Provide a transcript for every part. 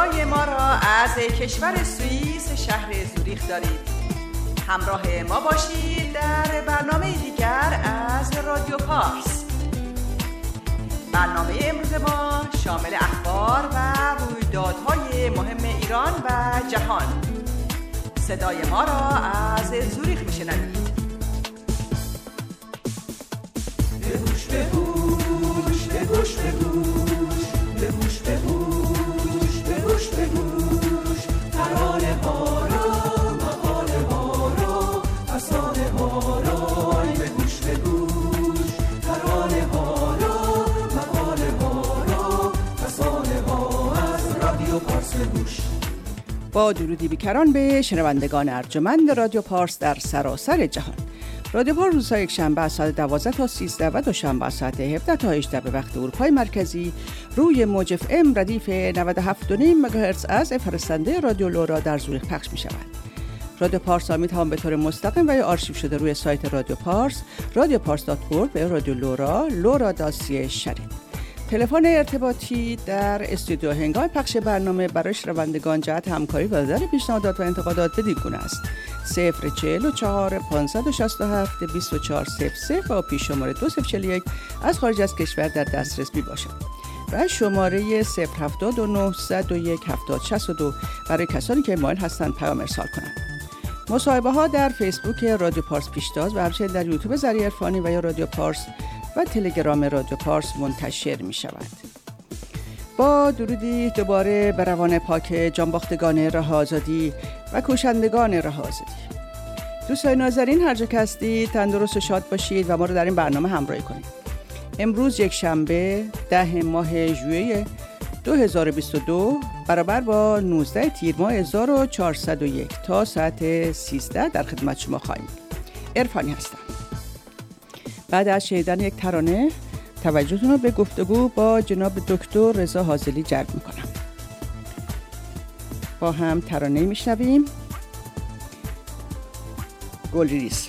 صدای ما را از کشور سوئیس شهر زوریخ دارید. همراه ما باشید در برنامه دیگر از رادیو پارس. برنامه امروز ما شامل اخبار و رویدادهای مهم ایران و جهان. صدای ما را از زوریخ میشنوید. بگوش بگوش بگوش بگوش بگوش بگوش بگوش بگوش ترانه ها را مقاله ها را افسانه ها را بگوش بگوش ترانه ها را مقاله ها را افسانه ها از رادیو پارس بگوش. با درودی بیکران به شنوندگان ارجمند رادیو پارس در سراسر جهان. رادیو پارس روزهای یکشنبه از ساعت 12 تا 13 و دوشنبه از ساعت 17 تا 18 به وقت اروپای مرکزی روی موج FM ردیف 97.5 مگاهرتز از فرستنده رادیو لورا در زوریخ پخش می شود. رادیو پارس می توان به طور مستقیم و یا آرشیو شده روی سایت رادیو پارس، radiopars.org و رادیو لورا، lora.ch شنید. تلفن ارتباطی در استودیو هنگام پخش برنامه برای شنوندگان جهت همکاری و دادن پیشنهادات و انتقادات بدین گونه است: 044 567 2400 و پیش شماره 2041 از خارج از کشور در دسترس می باشد و شماره 079 101 7062 برای کسانی که مایل هستند پیام ارسال کنند. مصاحبه ها در فیسبوک رادیو پارس پیشتاز و همچنین در یوتیوب ذریعه عرفانی و یا رادیو پارس و تلگرام رادیو پارس منتشر می شود. با درودی دوباره به روان پاک جانباختگان راه آزادی و کوشندگان راه آزادی. دوستان نازنین، هر جا که هستید تندرست و شاد باشید و ما رو در این برنامه همراهی کنید. امروز یک شنبه 10 ماه ژوئیه 2022 برابر با 19 تیر ماه 1401 تا ساعت 13 در خدمت شما خواهیم. عرفانی هستم. بعد از شنیدن یک ترانه توجهتون رو به گفتگو با جناب دکتر رضا حاضلی جلب میکنم. با هم ترانه میشنویم. گلریز.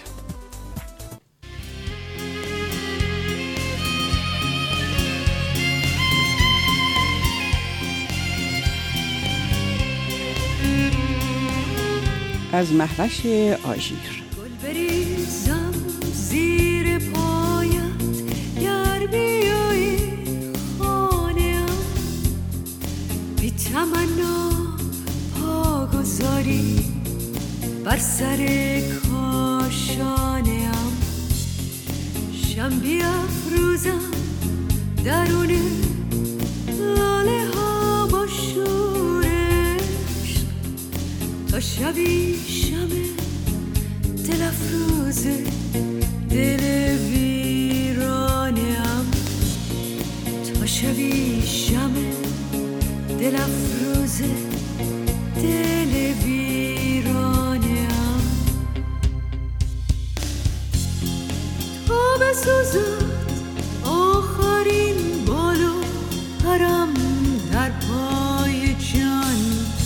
از مهوش آژیر. گل بریزم زیر پایت گر بیایی خانه‌ام، بی تمنا پا گذاری بر سر کاشانه‌ام. شم بیافروزم درون لاله ها با شورش تا شبی شمه دل افروز دل ویرانه‌ام. تا شبی شمه دل افروز دل ویرانه‌ام. تا بسوزد آخرین بال و پرم در پای جان،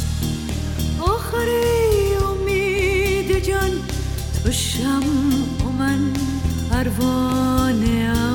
آخری امید جان تو شمع و من پروانه‌ام.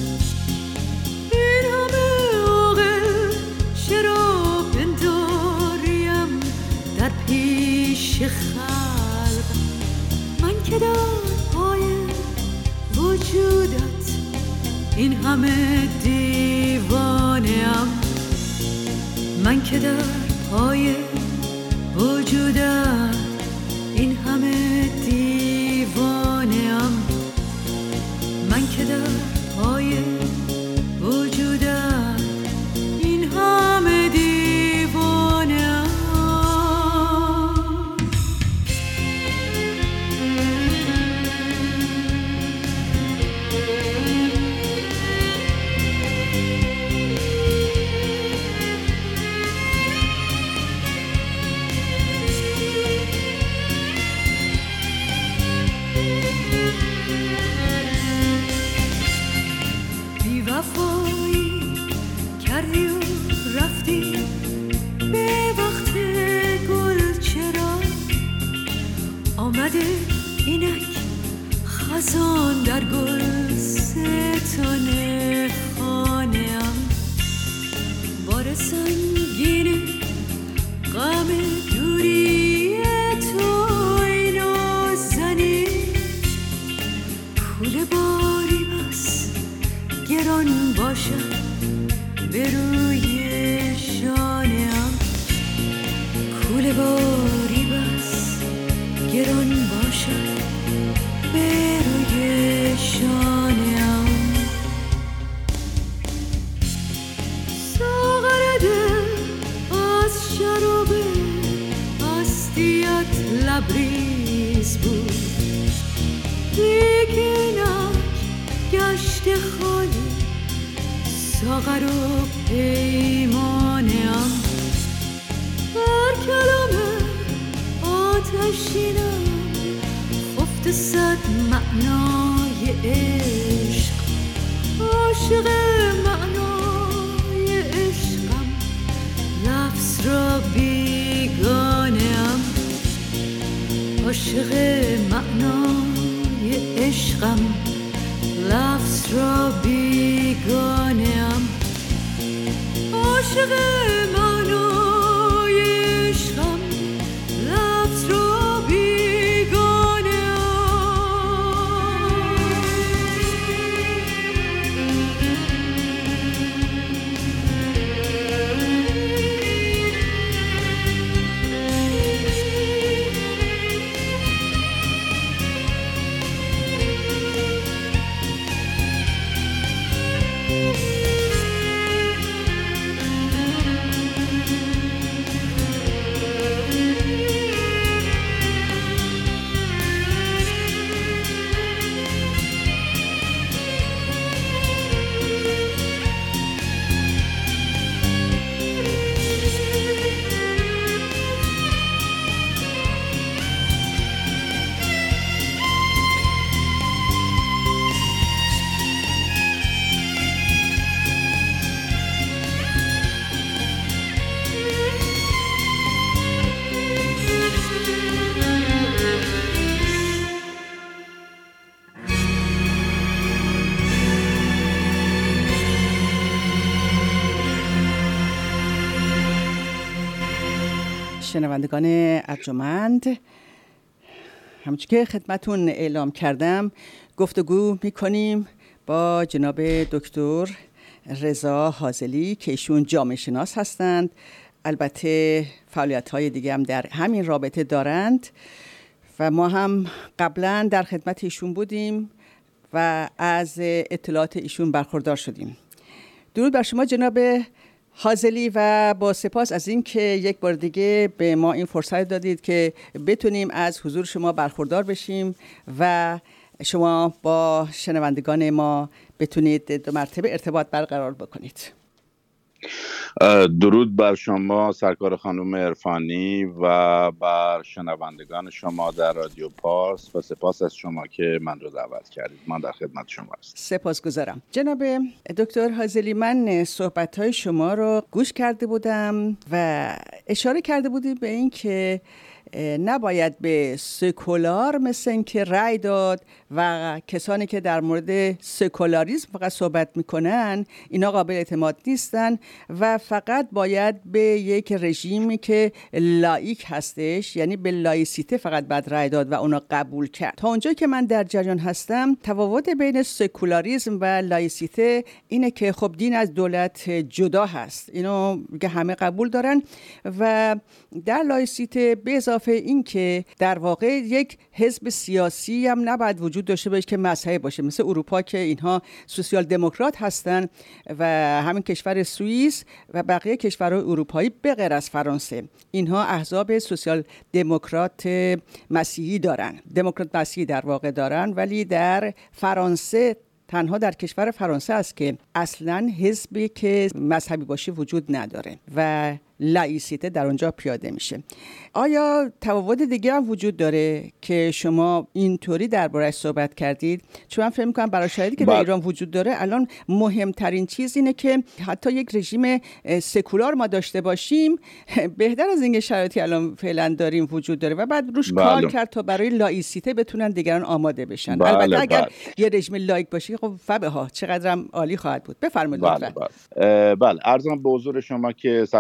این همه عاقل چرا پنداریم در پیش خلق، من که در پای وجودت این همه دیوانه‌ام. من که در پای وجودت این همه دیوانه‌ام. من که در پای وجودت این همه دیوانه‌ام. اینک خزان در گل ستان خانه‌ام. بار سنگین غم دوری تو ای نازنین، پول باری بس گران باشد به روی شانه‌ام، پول باری بس گران باشد به روی شانه‌ام. ساغر دل از شراب هستیت لبریز بود، لیکنک گشت خالی ساغر و پیمانه‌ام. بر کلام آتشینم خفت صد معنای عشق، عاشق معنای عشقم، لفظ را بیگانه‌ام، عاشق معنای عشقم، لفظ را بیگانه‌ام، عاشق معنای عشقم، لفظ را بیگانه‌ام. شنوندگان ارجمند، همچون که خدمتون اعلام کردم گفتگو میکنیم با جناب دکتر رضا حاضلی که ایشون جامعه شناس هستند. البته فعالیت‌های دیگه هم در همین رابطه دارند و ما هم قبلا در خدمت ایشون بودیم و از اطلاعات ایشون برخوردار شدیم. درود بر شما جناب حاضلی و با سپاس از این که یک بار دیگه به ما این فرصت دادید که بتونیم از حضور شما برخوردار بشیم و شما با شنوندگان ما بتونید 2 مرتبه ارتباط برقرار بکنید. درود بر شما سرکار خانم عرفانی و بر شنوندگان شما در رادیو پارس و سپاس از شما که من رو دعوت کردید. من در خدمت شما هستم. سپاسگزارم. جناب دکتر حاضلی، من صحبت‌های شما رو گوش کرده بودم و اشاره کرده بودید به این که نباید به سکولار مثل این که رأی داد و کسانی که در مورد سکولاریسم فقط صحبت میکنن اینا قابل اعتماد نیستن و فقط باید به یک رژیمی که لایک هستش، یعنی به لایسیته فقط باید رأی داد و اونا قبول کرد. تا اونجایی که من در جریان هستم تفاوت بین سکولاریسم و لایسیته اینه که خب دین از دولت جدا هست، اینو که همه قبول دارن و در لایسیته به اضافه این که در واقع یک حزب سیاسی هم نباید وجود داشته باشه که مذهبی باشه، مثل اروپا که اینها سوسیال دموکرات هستن و همین کشور سوئیس و بقیه کشورهای اروپایی به غیر از فرانسه اینها احزاب سوسیال دموکرات مسیحی دارن، دموکرات مسیحی در واقع دارن، ولی در فرانسه تنها در کشور فرانسه است که اصلاً حزبی که مذهبی باشه وجود نداره و لایسیته در اونجا پیاده میشه. آیا تفاوت دیگه هم وجود داره که شما اینطوری درباره‌اش صحبت کردید؟ چون من فکر می‌کنم برای شرایطی که در ایران وجود داره الان مهمترین چیز اینه که حتی یک رژیم سکولار ما داشته باشیم بهتر از اینکه شرایطی الان فعلا داریم وجود داره و بعد روش کار کرد تا برای لایسیته بتونن دیگران آماده بشن. البته اگر یه رژیم لایک باشه خب فبها چقدرم عالی خواهد بود. بفرمایید لطفاً. بله عرضم به حضور شما که سرکار خانم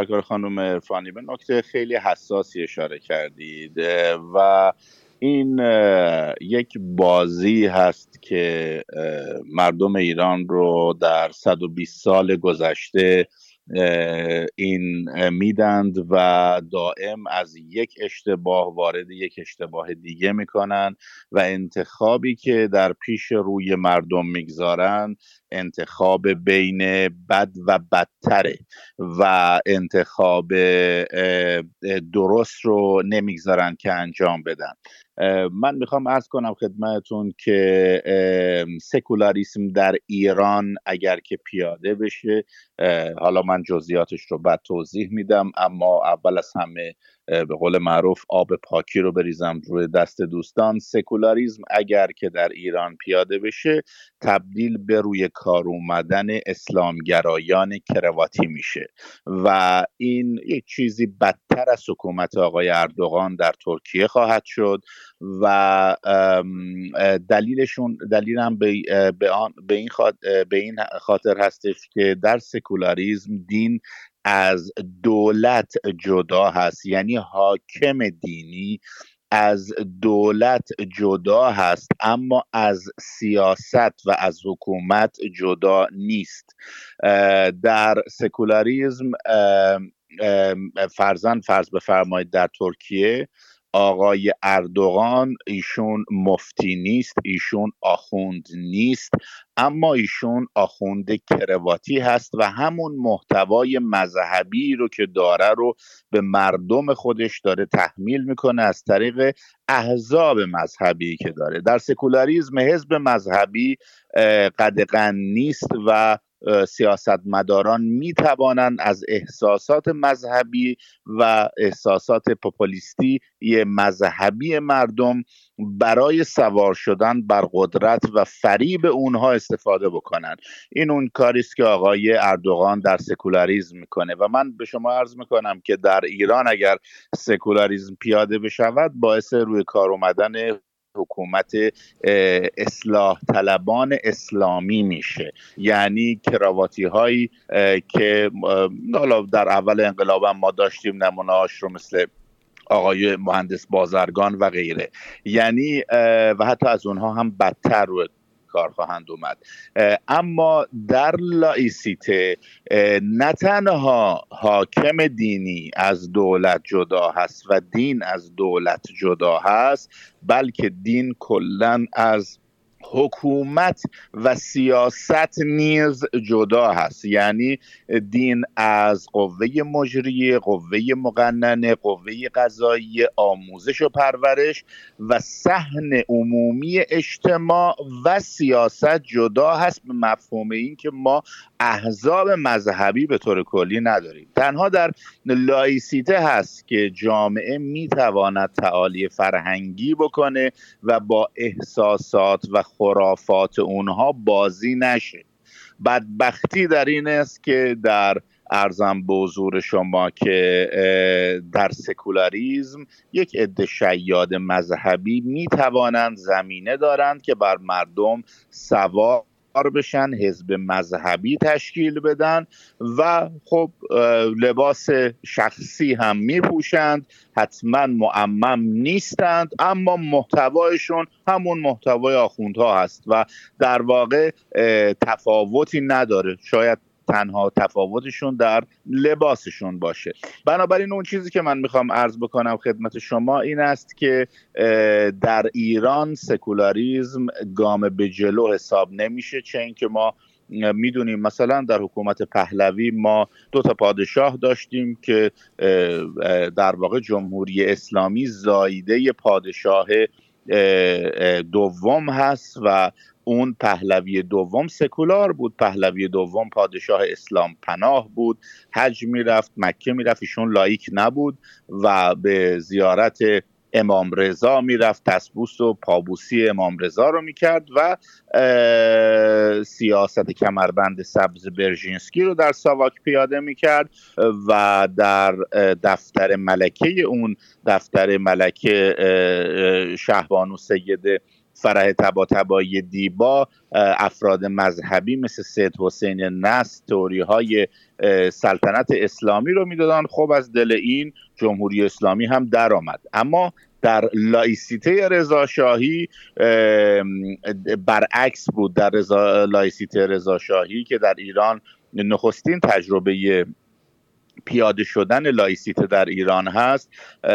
خانم عرفانی به نکته خیلی حساسی اشاره کردید و این یک بازی هست که مردم ایران رو در 120 سال گذشته این میدند و دائم از یک اشتباه وارد یک اشتباه دیگه میکنن و انتخابی که در پیش روی مردم میگذارن انتخاب بین بد و بدتره و انتخاب درست رو نمیگذارن که انجام بدن. من میخوام عرض کنم خدمتتون که سکولاریسم در ایران اگر که پیاده بشه، حالا من جزئیاتش رو بعد توضیح میدم، اما اول از همه به قول معروف آب پاکی رو بریزم روی دست دوستان. سکولاریسم اگر که در ایران پیاده بشه تبدیل به روی کار اومدن اسلامگرایان کرواتی میشه و این یک چیزی بدتر از حکومت آقای اردوغان در ترکیه خواهد شد و دلیلم به این خاطر هستش که در سکولاریسم دین از دولت جدا هست، یعنی حاکم دینی از دولت جدا هست اما از سیاست و از حکومت جدا نیست. در سکولاریسم فرض بفرمایید در ترکیه آقای اردوغان ایشون مفتی نیست، ایشون آخوند نیست، اما ایشون آخوند کرواتی هست و همون محتوای مذهبی رو که داره رو به مردم خودش داره تحمیل میکنه از طریق احزاب مذهبی که داره. در سکولاریسم حزب مذهبی قدغن نیست و سیاستمداران می توانند از احساسات مذهبی و احساسات پوپولیستی مذهبی مردم برای سوار شدن بر قدرت و فریب اونها استفاده بکنن. این اون کاری است که آقای اردوغان در سکولاریسم میکنه و من به شما عرض میکنم که در ایران اگر سکولاریسم پیاده بشود باعث روی کار اومدن حکومت اصلاح طلبان اسلامی میشه، یعنی کراواتی هایی که حالا در اول انقلاب ما داشتیم نمونه‌هاش رو مثل آقای مهندس بازرگان و غیره، یعنی و حتی از اونها هم بدتر روی کار خواهند اومد. اما در لایسیته نه تنها حاکم دینی از دولت جدا هست و دین از دولت جدا هست، بلکه دین کلاً از حکومت و سیاست نیز جدا هست، یعنی دین از قوه مجریه، قوه مقننه، قوه قضاییه، آموزش و پرورش و صحن عمومی اجتماع و سیاست جدا هست، به مفهوم این که ما احزاب مذهبی به طور کلی نداریم. تنها در لایسیته هست که جامعه میتواند تعالی فرهنگی بکنه و با احساسات و خرافات اونها بازی نشه. بدبختی در این است که در عرضم به حضور شما که در سکولاریسم یک عده شیاد مذهبی میتوانند زمینه دارند که بر مردم سوار بشن، حزب مذهبی تشکیل بدن و خب لباس شخصی هم میپوشند، حتما معمم نیستند، اما محتوایشون همون محتوای آخوندها هست و در واقع تفاوتی نداره، شاید تنها تفاوتشون در لباسشون باشه. بنابراین اون چیزی که من میخوام عرض بکنم خدمت شما این است که در ایران سکولاریسم گام به جلو حساب نمیشه، چه اینکه ما میدونیم مثلا در حکومت پهلوی ما 2 پادشاه داشتیم که در واقع جمهوری اسلامی زایده پادشاه دوم هست و اون پهلوی دوم سکولار بود. پهلوی دوم پادشاه اسلام پناه بود، حج میرفت، مکه میرفت، ایشون لایک نبود و به زیارت امام رضا میرفت، تسبوس و پابوسی امام رضا رو میکرد و سیاست کمربند سبز برژینسکی رو در ساواک پیاده میکرد و در دفتر ملکه اون دفتر ملکه شهبانو سید فرح طباطبایی دیبا افراد مذهبی مثل سید حسین نصر تئوری‌های سلطنت اسلامی رو میدادن. خب از دل این جمهوری اسلامی هم در آمد. اما در لایسیته رضاشاهی برعکس بود. در لایسیته رضاشاهی که در ایران نخستین تجربه پیاده شدن لایسیته در ایران هست،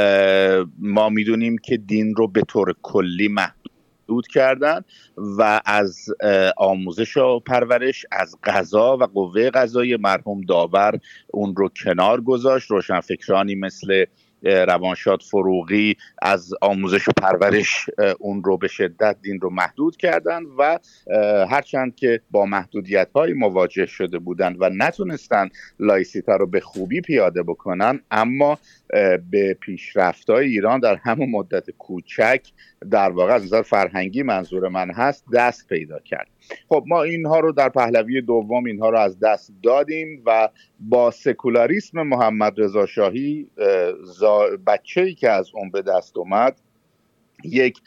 ما میدونیم که دین رو به طور کلی محدود کردن و از آموزش و پرورش، از قضا و قوه قضایی مرحوم داور اون رو کنار گذاشت. روشنفکرانی مثل روانشاد فروغی از آموزش و پرورش اون رو به شدت دین رو محدود کردن و هرچند که با محدودیت‌های مواجه شده بودن و نتونستن لایسیته رو به خوبی پیاده بکنن، اما به پیشرفت‌های ایران در همون مدت کوچک در واقع از نظر فرهنگی منظور من هست دست پیدا کرد. خب ما اینها رو در پهلوی دوم اینها رو از دست دادیم و با سکولاریسم محمد رضا شاهی بچه‌ای که از اون به دست اومد یک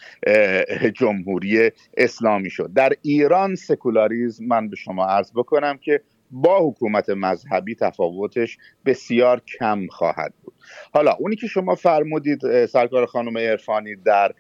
جمهوری اسلامی شد. در ایران سکولاریسم من به شما عرض بکنم که با حکومت مذهبی تفاوتش بسیار کم خواهد بود. حالا اونی که شما فرمودید سرکار خانم عرفانی در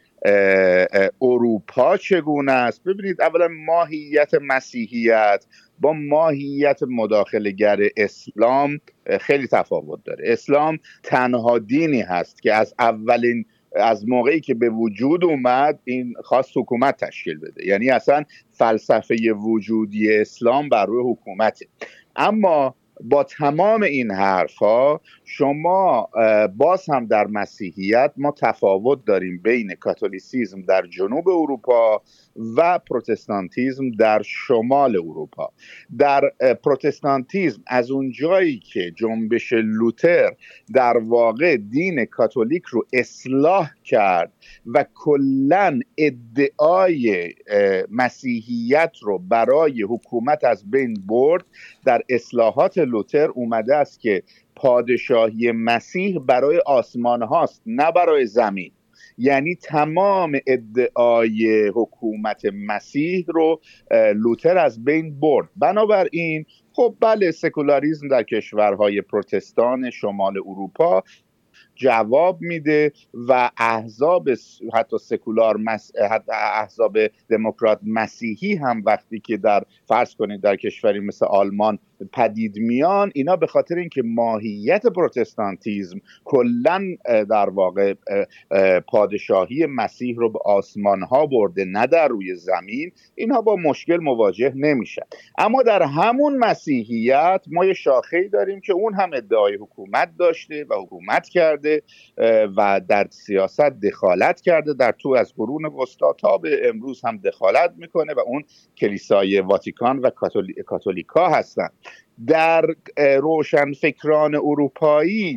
اروپا چگونه است؟ ببینید، اولا ماهیت مسیحیت با ماهیت مداخله‌گر اسلام خیلی تفاوت داره. اسلام تنها دینی هست که از موقعی که به وجود اومد این خواست حکومت تشکیل بده، یعنی اصلا فلسفه وجودی اسلام بر روی حکومته. اما با تمام این حرفها شما باز هم در مسیحیت ما تفاوت داریم بین کاتولیسیسم در جنوب اروپا و پروتستانتیسم در شمال اروپا. در پروتستانتیسم از اون جایی که جنبش لوتر در واقع دین کاتولیک رو اصلاح کرد و کلاً ادعای مسیحیت رو برای حکومت از بین برد، در اصلاحات لوتر اومده است که پادشاهی مسیح برای آسمان هاست نه برای زمین. یعنی تمام ادعای حکومت مسیح رو لوتر از بین برد. بنابراین خب بله، سکولاریسم در کشورهای پروتستان شمال اروپا جواب میده و احزاب حتی سکولار حتی احزاب دموکرات مسیحی هم وقتی که در فرض کنید در کشوری مثل آلمان پدید میان، اینا به خاطر اینکه ماهیت پروتستانتیسم کلاً در واقع پادشاهی مسیح رو به آسمان ها برده نه در روی زمین، اینها با مشکل مواجه نمیشن. اما در همون مسیحیت ما یه شاخه‌ای داریم که اون هم ادعای حکومت داشته و حکومت کرده و در سیاست دخالت کرده، در تو از قرون وسطا تا به امروز هم دخالت میکنه و اون کلیسای واتیکان و کاتولیکا هستن. در روشنفکران اروپایی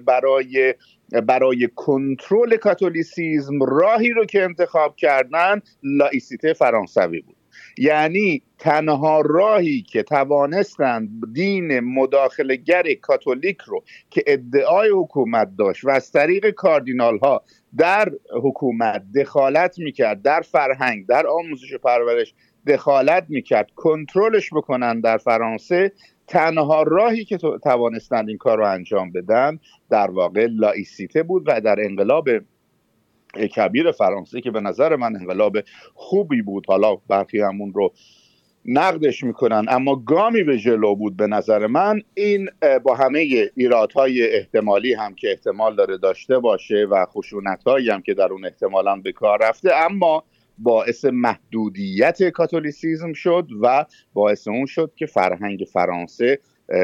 برای کنترل کاتولیسیسم راهی رو که انتخاب کردن لایسیته فرانسوی بود. یعنی تنها راهی که توانستند دین مداخله‌گر کاتولیک رو که ادعای حکومت داشت و از طریق کاردینال ها در حکومت دخالت میکرد، در فرهنگ، در آموزش و پرورش دخالت میکرد، کنترلش بکنن در فرانسه، تنها راهی که توانستند این کار رو انجام بدن در واقع لایسیته بود. و در انقلاب کبیر فرانسه که به نظر من انقلاب خوبی بود، حالا برخی همون رو نقدش میکنن، اما گامی به جلو بود به نظر من. این با همه ایرادهای احتمالی هم که احتمال داره داشته باشه و خشونت‌هایی هم که در اون احتمالاً به کار رفته، اما باعث محدودیت کاتولیسیسم شد و باعث اون شد که فرهنگ فرانسه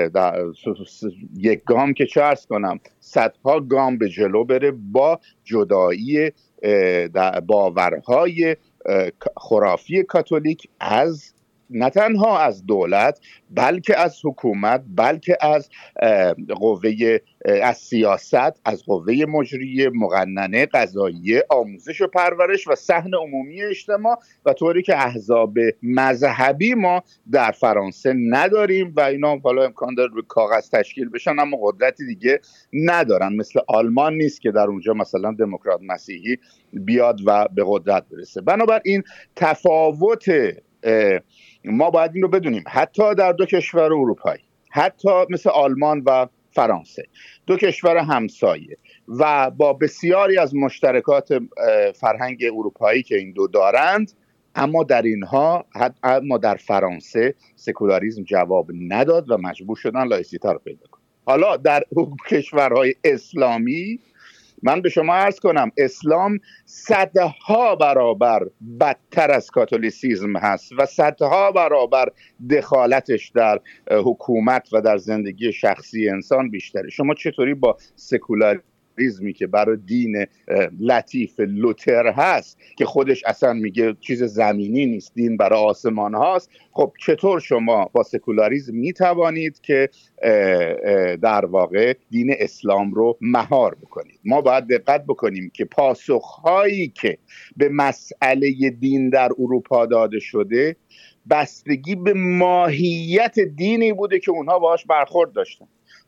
یک گام که چه عرض کنم صدها گام به جلو بره با جدایی باورهای خرافی کاتولیک از نه تنها از دولت بلکه از حکومت، بلکه از قوه از سیاست، از قوه مجریه، مقننه، قضاییه، آموزش و پرورش و صحن عمومی اجتماع و طوری که احزاب مذهبی ما در فرانسه نداریم و اینا حالا امکان داره به کاغذ تشکیل بشن اما قدرتی دیگه ندارن. مثل آلمان نیست که در اونجا مثلا دموکرات مسیحی بیاد و به قدرت برسه. بنابراین تفاوت ما باید این رو بدونیم. حتی در دو کشور اروپایی، حتی مثل آلمان و فرانسه، دو کشور همسایه و با بسیاری از مشترکات فرهنگ اروپایی که این دو دارند، اما در فرانسه سکولاریسم جواب نداد و مجبور شدن لایسیته رو پیدا کنن. حالا در کشورهای اسلامی من به شما عرض کنم اسلام صدها برابر بدتر از کاتولیسیسم هست و صدها برابر دخالتش در حکومت و در زندگی شخصی انسان بیشتره. شما چطوری با سکولاریسمی که برای دین لطیف لوتر هست که خودش اصلا میگه چیز زمینی نیست، دین برای آسمان هاست، خب چطور شما با سکولاریسم میتوانید که در واقع دین اسلام رو مهار بکنید؟ ما باید دقت بکنیم که پاسخهایی که به مسئله دین در اروپا داده شده بستگی به ماهیت دینی بوده که اونها باهاش برخورد داشتن.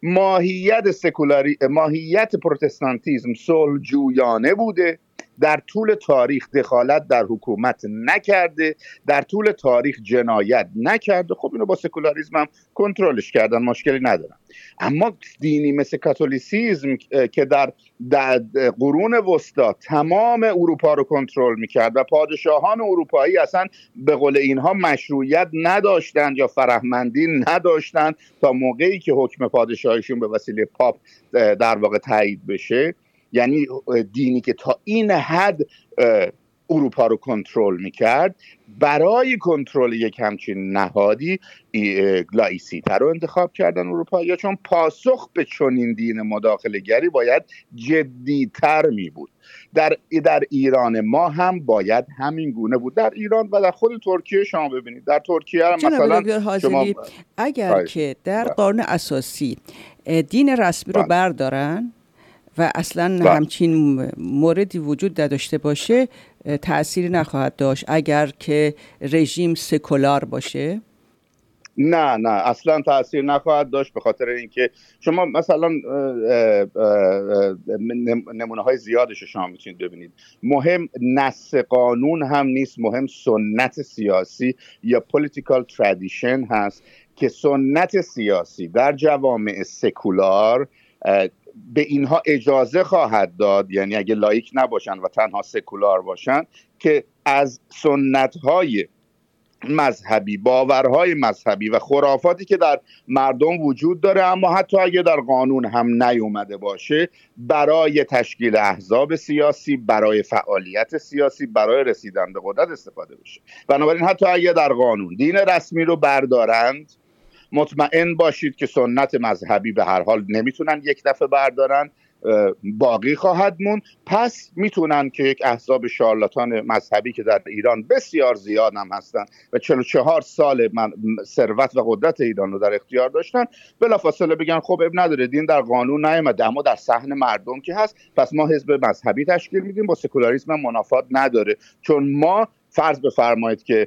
ماهیت پروتستانتیسم صلح‌جویانه بوده، در طول تاریخ دخالت در حکومت نکرده، در طول تاریخ جنایت نکرده. خب اینو با سکولاریسم هم کنترلش کردن، مشکلی ندارن. اما دینی مثل کاتولیسیسم که در قرون وسطا تمام اروپا رو کنترل میکرد و پادشاهان اروپایی اصلا به قول اینها مشروعیت نداشتند یا فرهمندی نداشتند تا موقعی که حکم پادشاهیشون به وسیله پاپ در واقع تایید بشه. یعنی دینی که تا این حد اروپا رو کنترل میکرد، برای کنترل یک همچین نهادی لایسیته رو انتخاب کردن اروپا، یا چون پاسخ به چنین دین مداخله‌گری باید جدی‌تر می بود. در ایران ما هم باید همین گونه بود. در ایران و در خود ترکیه شما ببینید، در ترکیه هم مثلا شما اگر که در قانون اساسی دین رسمی رو بردارن و اصلا همچین موردی وجود نداشته باشه، تأثیری نخواهد داشت اگر که رژیم سکولار باشه؟ نه اصلا تأثیر نخواهد داشت، به خاطر اینکه شما مثلا نمونه های زیادش شما میتونید ببینید. مهم نص قانون هم نیست، مهم سنت سیاسی یا political tradition هست که سنت سیاسی در جوامع سکولار به اینها اجازه خواهد داد، یعنی اگه لایک نباشن و تنها سکولار باشن، که از سنت‌های مذهبی، باورهای مذهبی و خرافاتی که در مردم وجود داره اما حتی اگه در قانون هم نیومده باشه، برای تشکیل احزاب سیاسی، برای فعالیت سیاسی، برای رسیدن به قدرت استفاده بشه. بنابراین حتی اگه در قانون دین رسمی رو بردارند، مطمئن باشید که سنت مذهبی به هر حال نمیتونن یک دفعه بردارن، باقی خواهد موند. پس میتونن که یک احزاب شارلاتان مذهبی که در ایران بسیار زیاد هم هستن و 44 سال ثروت و قدرت ایران رو در اختیار داشتن، بلافاصله بگن خب اب نداره، دین در قانون نیامده اما در صحن مردم که هست، پس ما حزب مذهبی تشکیل میدیم، با سکولاریسم هم منافات نداره. چون ما فرض بفرمایید که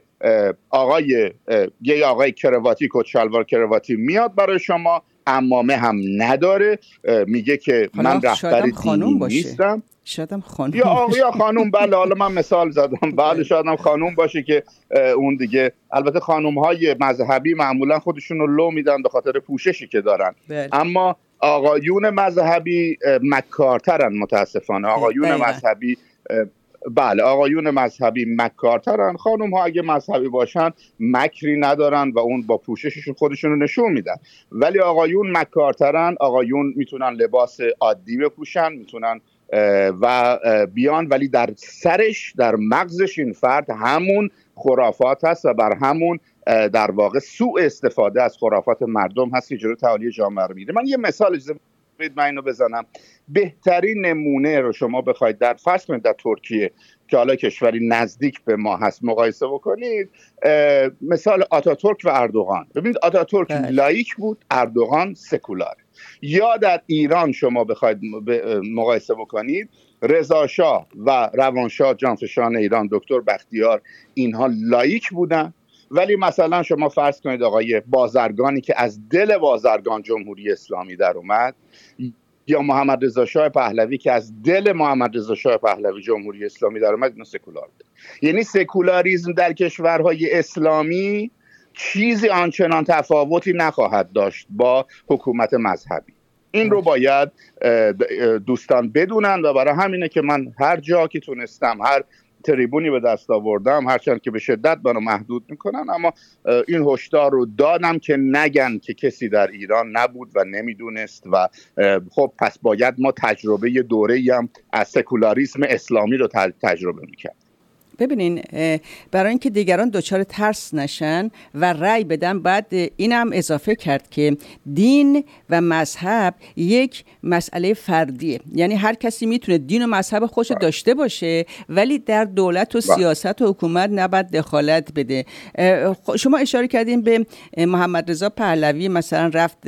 یه آقای کرواتی، کت شلوار کرواتی میاد برای شما، عمامه هم نداره، میگه که من رهبر دینی نیستم. شاید هم خانوم یا خانوم، بله حالا من مثال زدم، بله شاید هم خانوم باشه که اون دیگه، البته خانوم های مذهبی معمولا خودشون رو لو میدن به خاطر پوششی که دارن، اما آقایون مذهبی مکارترن متاسفانه. آقایون مذهبی بله آقایون مذهبی مکارترن. خانوم ها اگه مذهبی باشن مکری ندارن و اون با پوشششون خودشون رو نشون میدن، ولی آقایون مکارترن. آقایون میتونن لباس عادی بپوشن، میتونن و بیان، ولی در سرش، در مغزش این فرد همون خرافات هست و بر همون در واقع سوء استفاده از خرافات مردم هست که جلوی تعالی جامعه رو میگیره. من یه مثال من اینو بزنم. بهترین نمونه رو شما بخواید در فرض کنید در ترکیه که حالا کشوری نزدیک به ما هست مقایسه بکنید، مثال آتاتورک و اردوغان. ببینید آتاتورک لایک بود، اردوغان سکولار. یا در ایران شما بخواید مقایسه بکنید، رضا شاه و روانشاه جانفشان ایران دکتر بختیار، اینها لایک بودن، ولی مثلا شما فرض کنید آقای بازرگانی که از دل بازرگان جمهوری اسلامی در اومد، یا محمد رضا شاه پهلوی که از دل محمد رضا شاه پهلوی جمهوری اسلامی در اومد، اینو سکولار بود. یعنی سکولاریسم در کشورهای اسلامی چیزی آنچنان تفاوتی نخواهد داشت با حکومت مذهبی. این رو باید دوستان بدونن و برای همینه که من هر جا که تونستم، هر تریبونی به دست آوردم، هرچند که به شدت منو محدود میکنن، اما این هشدار رو دادم که نگن که کسی در ایران نبود و نمیدونست و خب پس باید ما تجربه دوره‌ای هم از سکولاریسم اسلامی رو تجربه میکرد. ببینین، برای اینکه دیگران دچار ترس نشن و رأی بدن، بعد اینم اضافه کرد که دین و مذهب یک مسئله فردیه. یعنی هر کسی میتونه دین و مذهب خودش داشته باشه، ولی در دولت و سیاست و حکومت نباید دخالت بده. شما اشاره کردین به محمد رضا پهلوی، مثلا رفت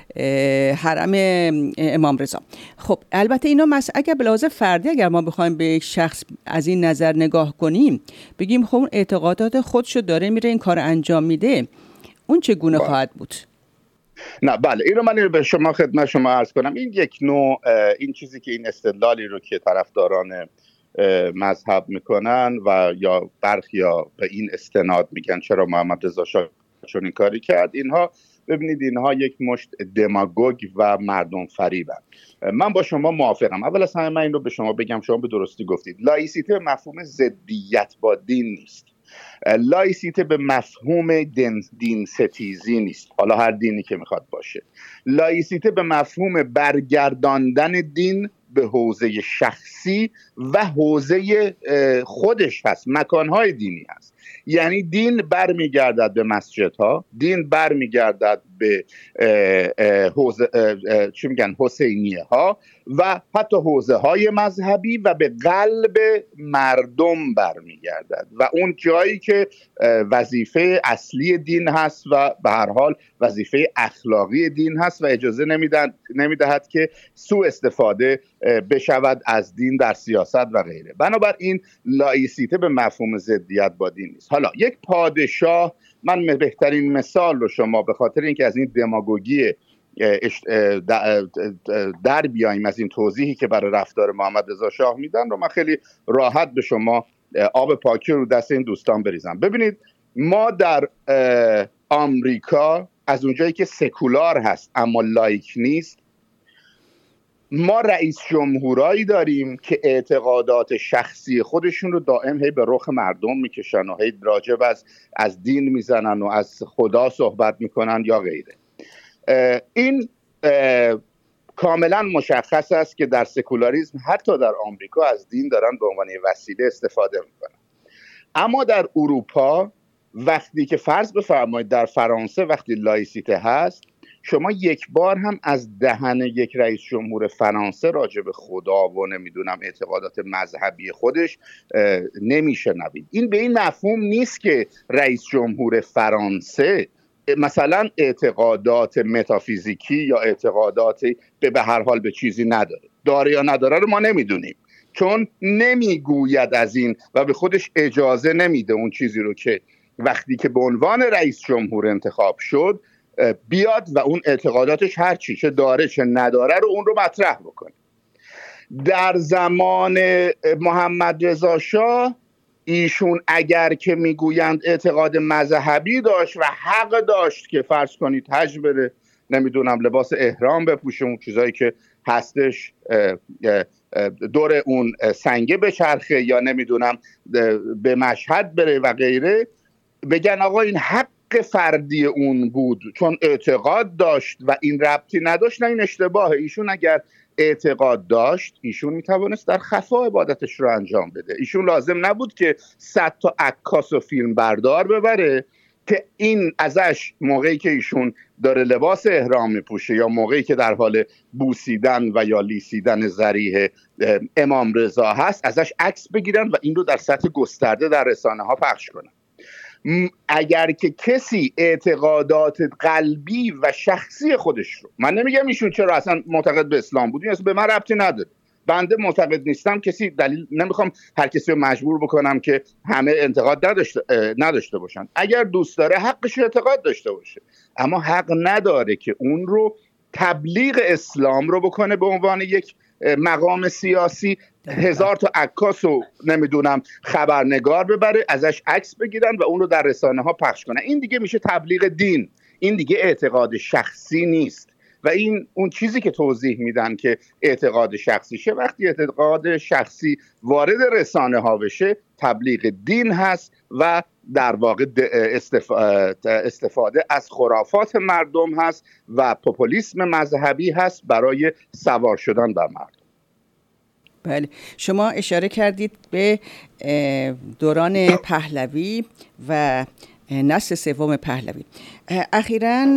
حرم امام رضا. خب البته اینا اگر به لحاظ فردی اگر ما بخوایم به یک شخص از این نظر نگاه کنیم، بگیم خب اون اعتقادات خودشو داره میره این کار انجام میده، اون چگونه خواهد بود؟ نه بله، این رو من به شما خدمت شما عرض کنم. این یک نوع، این چیزی که این استدلالی رو که طرفداران مذهب میکنن و یا برخیا به این استناد میگن چرا محمد رضا شاه چون این کاری کرد، اینها ببینید اینها یک مشت دماگوگ و مردم فریبن. من با شما موافقم. اول از همه من این رو به شما بگم، شما به درستی گفتید لایسیته به مفهوم ضدیت با دین نیست. لایسیته به مفهوم دین ستیزی نیست، حالا هر دینی که میخواد باشه. لایسیته به مفهوم برگرداندن دین به حوزه شخصی و حوزه خودش هست، مکانهای دینی هست. یعنی دین برمیگردد به مسجدها، دین برمیگردد به چی میگن حسینیه ها و حتی حوزه های مذهبی و به قلب مردم برمیگردد و اون جایی که وظیفه اصلی دین هست و به هر حال وظیفه اخلاقی دین هست و اجازه نمیدهد که سوء استفاده بشود از دین در سیاست و غیره. بنابراین لایسیته به مفهوم ضدیت با دین نیست. حالا یک پادشاه، من بهترین مثال رو شما به خاطر اینکه از این دماگوگی در بیاییم، از این توضیحی که برای رفتار محمد رضا شاه میدن رو من خیلی راحت به شما آب پاکی رو دست این دوستان بریزم. ببینید ما در آمریکا از اونجایی که سکولار هست اما لایک نیست، ما رئیس جمهورایی داریم که اعتقادات شخصی خودشون رو دائم هی به رخ مردم میکشن و هی راجب از دین میزنن و از خدا صحبت میکنن یا غیره. این کاملا مشخص است که در سکولاریسم حتی در آمریکا از دین دارن به عنوان وسیله استفاده میکنن. اما در اروپا وقتی که فرض بفرمایید در فرانسه وقتی لایسیته هست، شما یک بار هم از دهن یک رئیس جمهور فرانسه راجع به خدا و نمیدونم اعتقادات مذهبی خودش نمیشنوید. این به این مفهوم نیست که رئیس جمهور فرانسه مثلا اعتقادات متافیزیکی یا اعتقاداتی به هر حال به چیزی نداره. داره یا نداره رو ما نمیدونیم، چون نمیگوید از این و به خودش اجازه نمیده اون چیزی رو که وقتی که به عنوان رئیس جمهور انتخاب شد بیاد و اون اعتقاداتش هر چی چه داره چه نداره رو اون رو مطرح بکنه. در زمان محمد رضا شاه ایشون اگر که میگویند اعتقاد مذهبی داشت و حق داشت که فرض کنید حج بره، نمیدونم لباس احرام بپوشه، اون چیزایی که هستش دور اون سنگه بچرخه یا نمیدونم به مشهد بره و غیره، بگن آقا این حق فردی اون بود چون اعتقاد داشت و این ربطی نداشت. نه، این اشتباهه. ایشون اگر اعتقاد داشت ایشون میتوانست در خفا عبادتش رو انجام بده. ایشون لازم نبود که 100 تا عکاس و فیلم بردار ببره که این ازش موقعی که ایشون داره لباس احرام میپوشه یا موقعی که در حال بوسیدن و یا لیسیدن ذریح امام رضا هست ازش عکس بگیرن و این رو در سطح گسترده در رسانه ها پخش کنن. اگر که کسی اعتقادات قلبی و شخصی خودش رو، من نمیگم ایشون چرا اصلا معتقد به اسلام بود، این اصلا به من ربطی نداره، بنده معتقد نیستم، کسی دلیل نمیخوام هر کسی رو مجبور بکنم که همه انتقاد نداشته باشن. اگر دوست داره حقش اعتقاد داشته باشه، اما حق نداره که اون رو تبلیغ اسلام رو بکنه به عنوان یک مقام سیاسی، 1000 تا عکاس و نمیدونم خبرنگار ببره ازش عکس بگیرن و اون رو در رسانه ها پخش کنن. این دیگه میشه تبلیغ دین، این دیگه اعتقاد شخصی نیست. و این اون چیزی که توضیح میدن که اعتقاد شخصی شه، وقتی اعتقاد شخصی وارد رسانه ها بشه تبلیغ دین هست و در واقع استفاده از خرافات مردم هست و پوپولیسم مذهبی هست برای سوار شدن بر مردم. بله، شما اشاره کردید به دوران پهلوی و نسل سوم پهلوی. اخیراً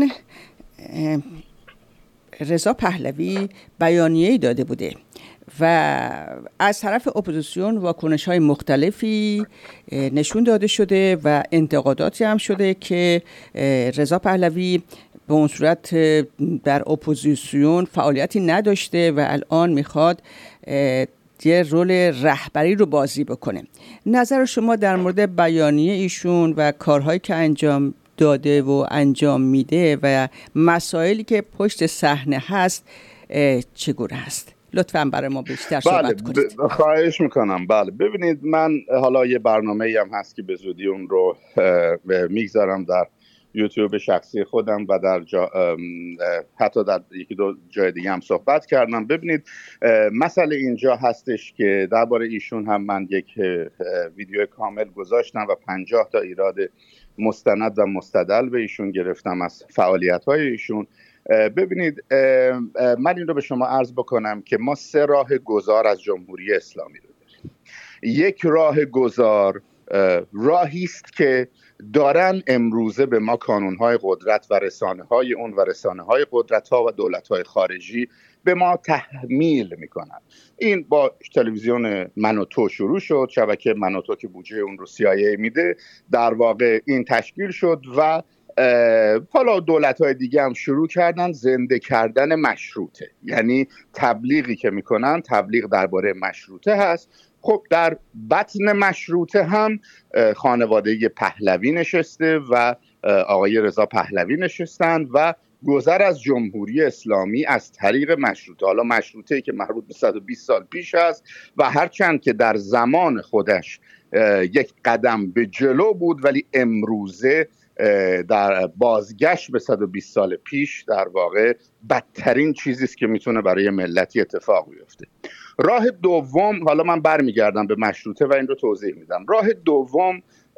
رضا پهلوی بیانیه‌ای داده بوده و از طرف اپوزیسیون واکنش‌های مختلفی نشون داده شده و انتقاداتی هم شده که رضا پهلوی به اون صورت در اپوزیسیون فعالیتی نداشته و الان میخواد یه رول رهبری رو بازی بکنه. نظر شما در مورد بیانیه ایشون و کارهایی که انجام داده و انجام میده و مسائلی که پشت صحنه هست چگونه هست؟ لطفاً برای ما بیشتر صحبت کنید. خواهش میکنم. بله، ببینید، من حالا یه برنامه‌ای هم هست که به زودی اون رو میگذارم در یوتیوب شخصی خودم و در حتی در یکی دو جای دیگه هم صحبت کردم. ببینید، مسئله اینجا هستش که درباره ایشون هم من یک ویدیو کامل گذاشتم و 50 تا ایراد مستند و مستدل به ایشون گرفتم از فعالیت‌های ایشون. ببینید، من این رو به شما عرض بکنم که ما 3 راه گذار از جمهوری اسلامی رو داریم. یک راه گذار راهی است که دارن امروزه به ما کانون‌های قدرت و رسانه‌های اون و رسانه‌های قدرت‌ها و دولت‌های خارجی به ما تحمیل میکنن. این با تلویزیون من و تو شروع شد، شبکه من و تو که بودجه اون رو CIA میده، در واقع این تشکیل شد و حالا دولت‌های دیگه هم شروع کردن زنده کردن مشروطه. یعنی تبلیغی که میکنن تبلیغ درباره مشروطه هست. خب در بطن مشروطه هم خانواده پهلوی نشسته و آقای رضا پهلوی نشستن و گذر از جمهوری اسلامی از طریق مشروطه، حالا مشروطه‌ای که مربوط به 120 سال پیش است و هرچند که در زمان خودش یک قدم به جلو بود، ولی امروزه در بازگشت به 120 سال پیش در واقع بدترین چیزی است که میتونه برای ملتی اتفاق بیفته. راه دوم، حالا من برمیگردم به مشروطه و این رو توضیح میدم. راه دوم،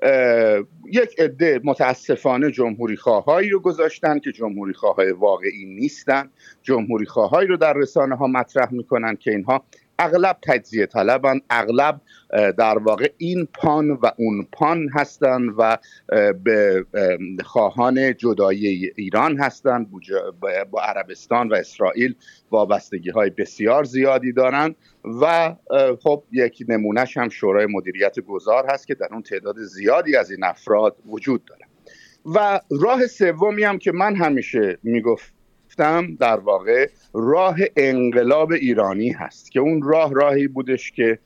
یک عده متاسفانه جمهوری خواهایی رو گذاشتن که جمهوری خواهای واقعی نیستن، جمهوری خواهایی رو در رسانه ها مطرح میکنن که اینها اغلب تجزیه طلبن، اغلب در واقع این پان و اون پان هستن و به خواهان جدایی ایران هستن، با عربستان و اسرائیل وابستگی های بسیار زیادی دارن و خب یک نمونهش هم شورای مدیریت گذار هست که در اون تعداد زیادی از این افراد وجود داره. و راه سومی هم که من همیشه میگفتم در واقع راه انقلاب ایرانی هست که اون راهی بودش که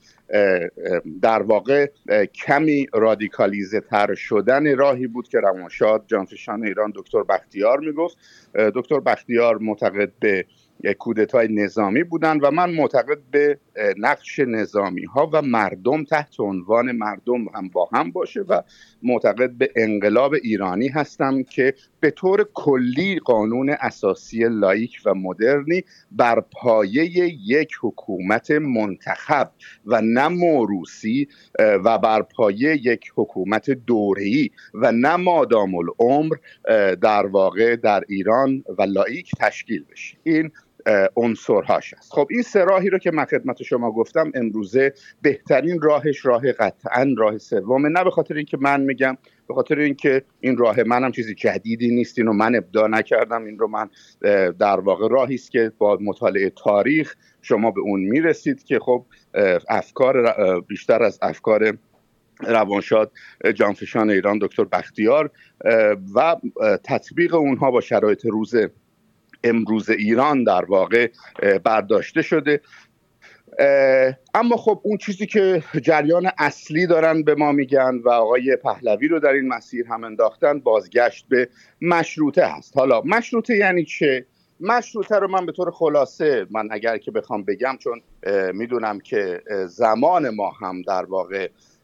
در واقع کمی رادیکالیزه تر شدن راهی بود که روانشاد جانفشان ایران دکتر بختیار میگفت. دکتر بختیار معتقد به کودتای نظامی بودن و من معتقد به نقش نظامی ها و مردم تحت عنوان مردم هم با هم باشه و معتقد به انقلاب ایرانی هستم که به طور کلی قانون اساسی لاییک و مدرنی بر پایه یک حکومت منتخب و نه موروثی و بر پایه یک حکومت دوره‌ای و نه مادام العمر در واقع در ایران و لاییک تشکیل بشه. این عنصرهاش است. خب این 3 راهی رو که من خدمت شما گفتم امروزه بهترین راهش راه قطعاً راه سومه، نه به خاطر اینکه من میگم، به خاطر اینکه این راه منم چیزی جدیدی نیست، اینو من ابداع نکردم، این رو من در واقع راهی است که با مطالعه تاریخ شما به اون میرسید که خب افکار بیشتر از افکار روانشاد جانفشان ایران دکتر بختیار و تطبیق اونها با شرایط روز امروز ایران در واقع برداشته شده. اما خب اون چیزی که جریان اصلی دارن به ما میگن و آقای پهلوی رو در این مسیر هم انداختن، بازگشت به مشروطه هست. حالا مشروطه یعنی چه؟ مشروطه رو من به طور خلاصه اگر که بخوام بگم، چون میدونم که زمان ما هم در واقع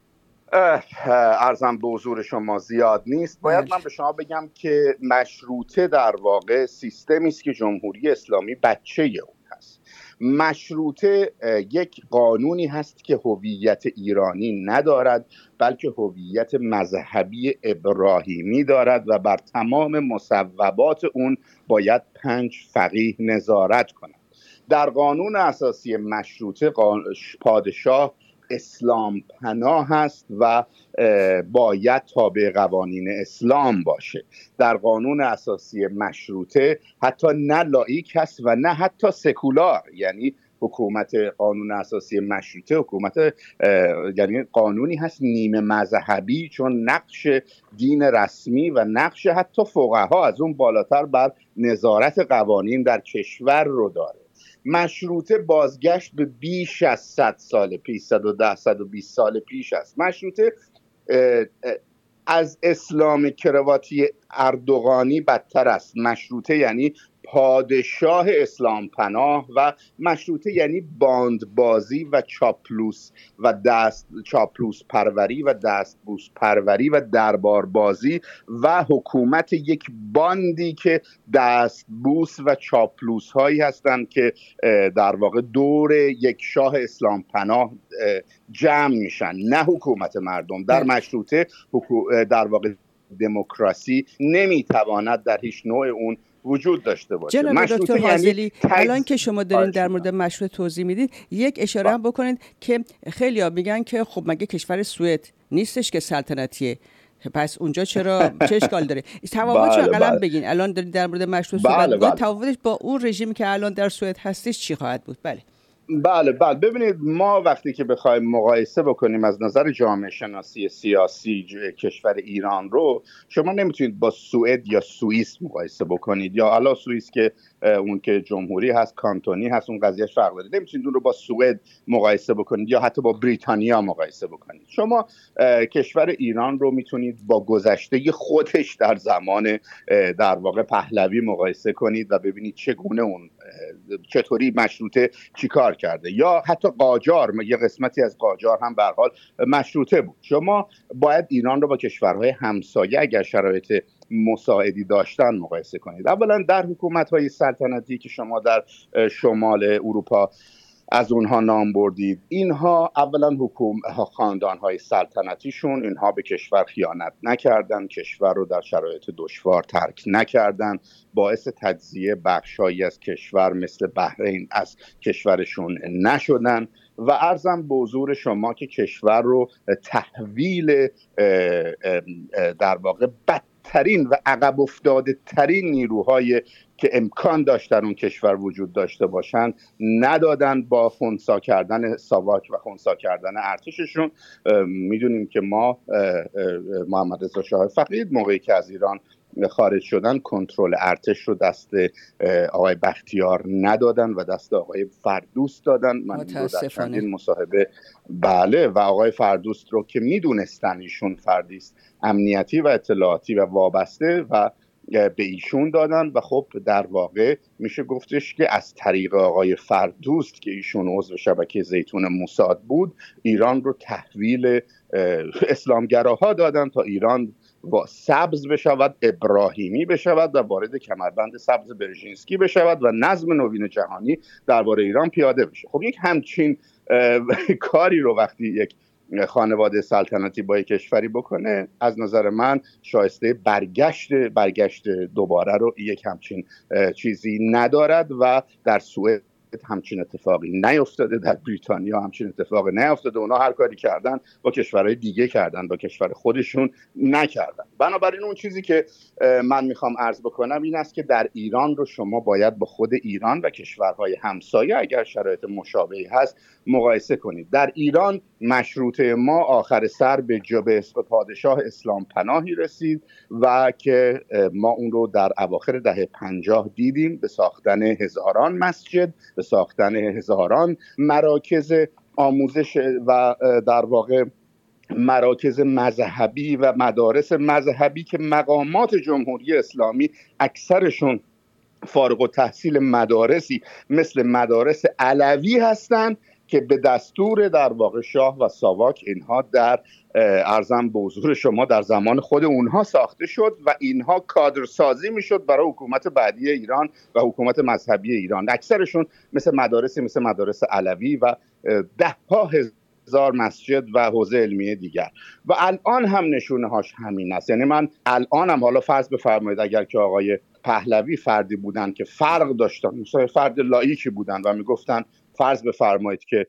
عرضم به حضور شما زیاد نیست، باید من به شما بگم که مشروطه در واقع سیستمی است که جمهوری اسلامی بچه اون هست. مشروطه یک قانونی هست که هویت ایرانی ندارد، بلکه هویت مذهبی ابراهیمی دارد و بر تمام مصوبات اون باید 5 فقیه نظارت کنند. در قانون اساسی مشروطه پادشاه اسلام پناه هست و باید تابع قوانین اسلام باشه. در قانون اساسی مشروطه حتی نه لاییک هست و نه حتی سکولار، یعنی حکومت قانون اساسی مشروطه حکومت یعنی قانونی هست نیمه مذهبی، چون نقش دین رسمی و نقش حتی فقها از اون بالاتر بر نظارت قوانین در کشور رو داره. مشروطه بازگشت به بیش از 100 سال پیش، 110-120 سال پیش است. مشروطه از اسلام کرواتی اردوغانی بدتر است. مشروطه یعنی پادشاه اسلام پناه و مشروطه یعنی باندبازی و چاپلوس پروری و دستبوس پروری و درباربازی و حکومت یک باندی که دستبوس و چاپلوس هایی هستند که در واقع دور یک شاه اسلام پناه جمع میشن، نه حکومت مردم. در مشروطه در واقع دموکراسی نمیتواند در هیچ نوع اون وجود داشته باشه. جناب دکتر حاضلی، الان که شما دارین در مورد مشروطه توضیح میدید، یک اشاره هم بکنید که خیلی‌ها میگن که خب مگه کشور سوئد نیستش که سلطنتیه، پس اونجا چرا چه اشکال داره؟ تفاوتش رو اقلا بگین. الان دارین در مورد مشروطه صحبت می‌کنید، تفاوتش با اون رژیمی که الان در سوئد هستش چی خواهد بود؟ بله ببینید، ما وقتی که بخوایم مقایسه بکنیم از نظر جامعه شناسی سیاسی کشور ایران رو، شما نمیتونید با سوئد یا سوئیس مقایسه بکنید، یا الا سوئیس که اون که جمهوری هست، کانتونی هست، اون قضیهش فرق داره. نمیتونید اون رو با سوئد مقایسه بکنید یا حتی با بریتانیا مقایسه بکنید. شما کشور ایران رو میتونید با گذشته خودش در زمان در واقع پهلوی مقایسه کنید و ببینید چگونه اون چطوری مشروطه چیکار کرده، یا حتی قاجار، یه قسمتی از قاجار هم به هر حال مشروطه بود. شما باید ایران رو با کشورهای همسایه اگر شرایط مساعدی داشتن مقایسه کنید. اولا در حکومت‌های سلطنتی که شما در شمال اروپا از اونها نام بردید، اینها اولا خاندان‌های سلطنتیشون اینها به کشور خیانت نکردن، کشور رو در شرایط دشوار ترک نکردن، باعث تجزیه بخشایی از کشور مثل بحرین از کشورشون نشدن و عرضم به حضور شما که کشور رو تحویل در واقع بدترین و عقب افتاده ترین نیروهای که امکان داشت در اون کشور وجود داشته باشن ندادن با خنثی کردن ساواک و خنثی کردن ارتششون. میدونیم که ما محمد رضا شاه فقید موقعی که از ایران خارج شدن کنترل ارتش رو دست آقای بختیار ندادن و دست آقای فردوست دادن. من رو در چندین مصاحبه و آقای فردوست رو که میدونستن ایشون فردی است امنیتی و اطلاعاتی و وابسته و به ایشون دادن و خب در واقع میشه گفتش که از طریق آقای فردوست که ایشون عضو شبکه زیتون موساد بود، ایران رو تحویل اسلامگراها دادن تا ایران سبز بشود، ابراهیمی بشود و وارد کمربند سبز برژینسکی بشود و نظم نوین جهانی درباره ایران پیاده بشه. خب یک همچین کاری رو وقتی یک خانواده سلطنتی با یک کشوری بکنه، از نظر من شایسته برگشت دوباره رو یک همچین چیزی ندارد و در سوئد همچین اتفاقی نیفتاده، در بریتانیا همچین اتفاقی نیفتاده. اونا هر کاری کردن با کشورهای دیگه کردن، با کشور خودشون نکردن. بنابراین اون چیزی که من میخوام عرض بکنم این است که در ایران رو شما باید با خود ایران و کشورهای همسایه اگر شرایط مشابهی هست مقایسه کنید. در ایران مشروطه ما آخر سر به پادشاه اسلام پناهی رسید و که ما اون رو در اواخر دهه 50 دیدیم، به ساختن هزاران مسجد، به ساختن هزاران مراکز آموزش و در واقع مراکز مذهبی و مدارس مذهبی که مقامات جمهوری اسلامی اکثرشون فارغ التحصیل مدارسی مثل مدارس علوی هستند که به دستور در واقع شاه و ساواک اینها در ارزم به حضور شما در زمان خود اونها ساخته شد و اینها کادرسازی میشد برای حکومت بعدی ایران و حکومت مذهبی ایران. اکثرشون مثل مدارس علوی و ده ها هزار مسجد و حوزه علمیه دیگر و الان هم نشونه هاش همین است. یعنی من الان هم حالا فرض بفرمایید اگر که آقای پهلوی فردی بودن که فرق داشتن، مثلا فرد لاییکی بودن و میگفتن فرض بفرمایید که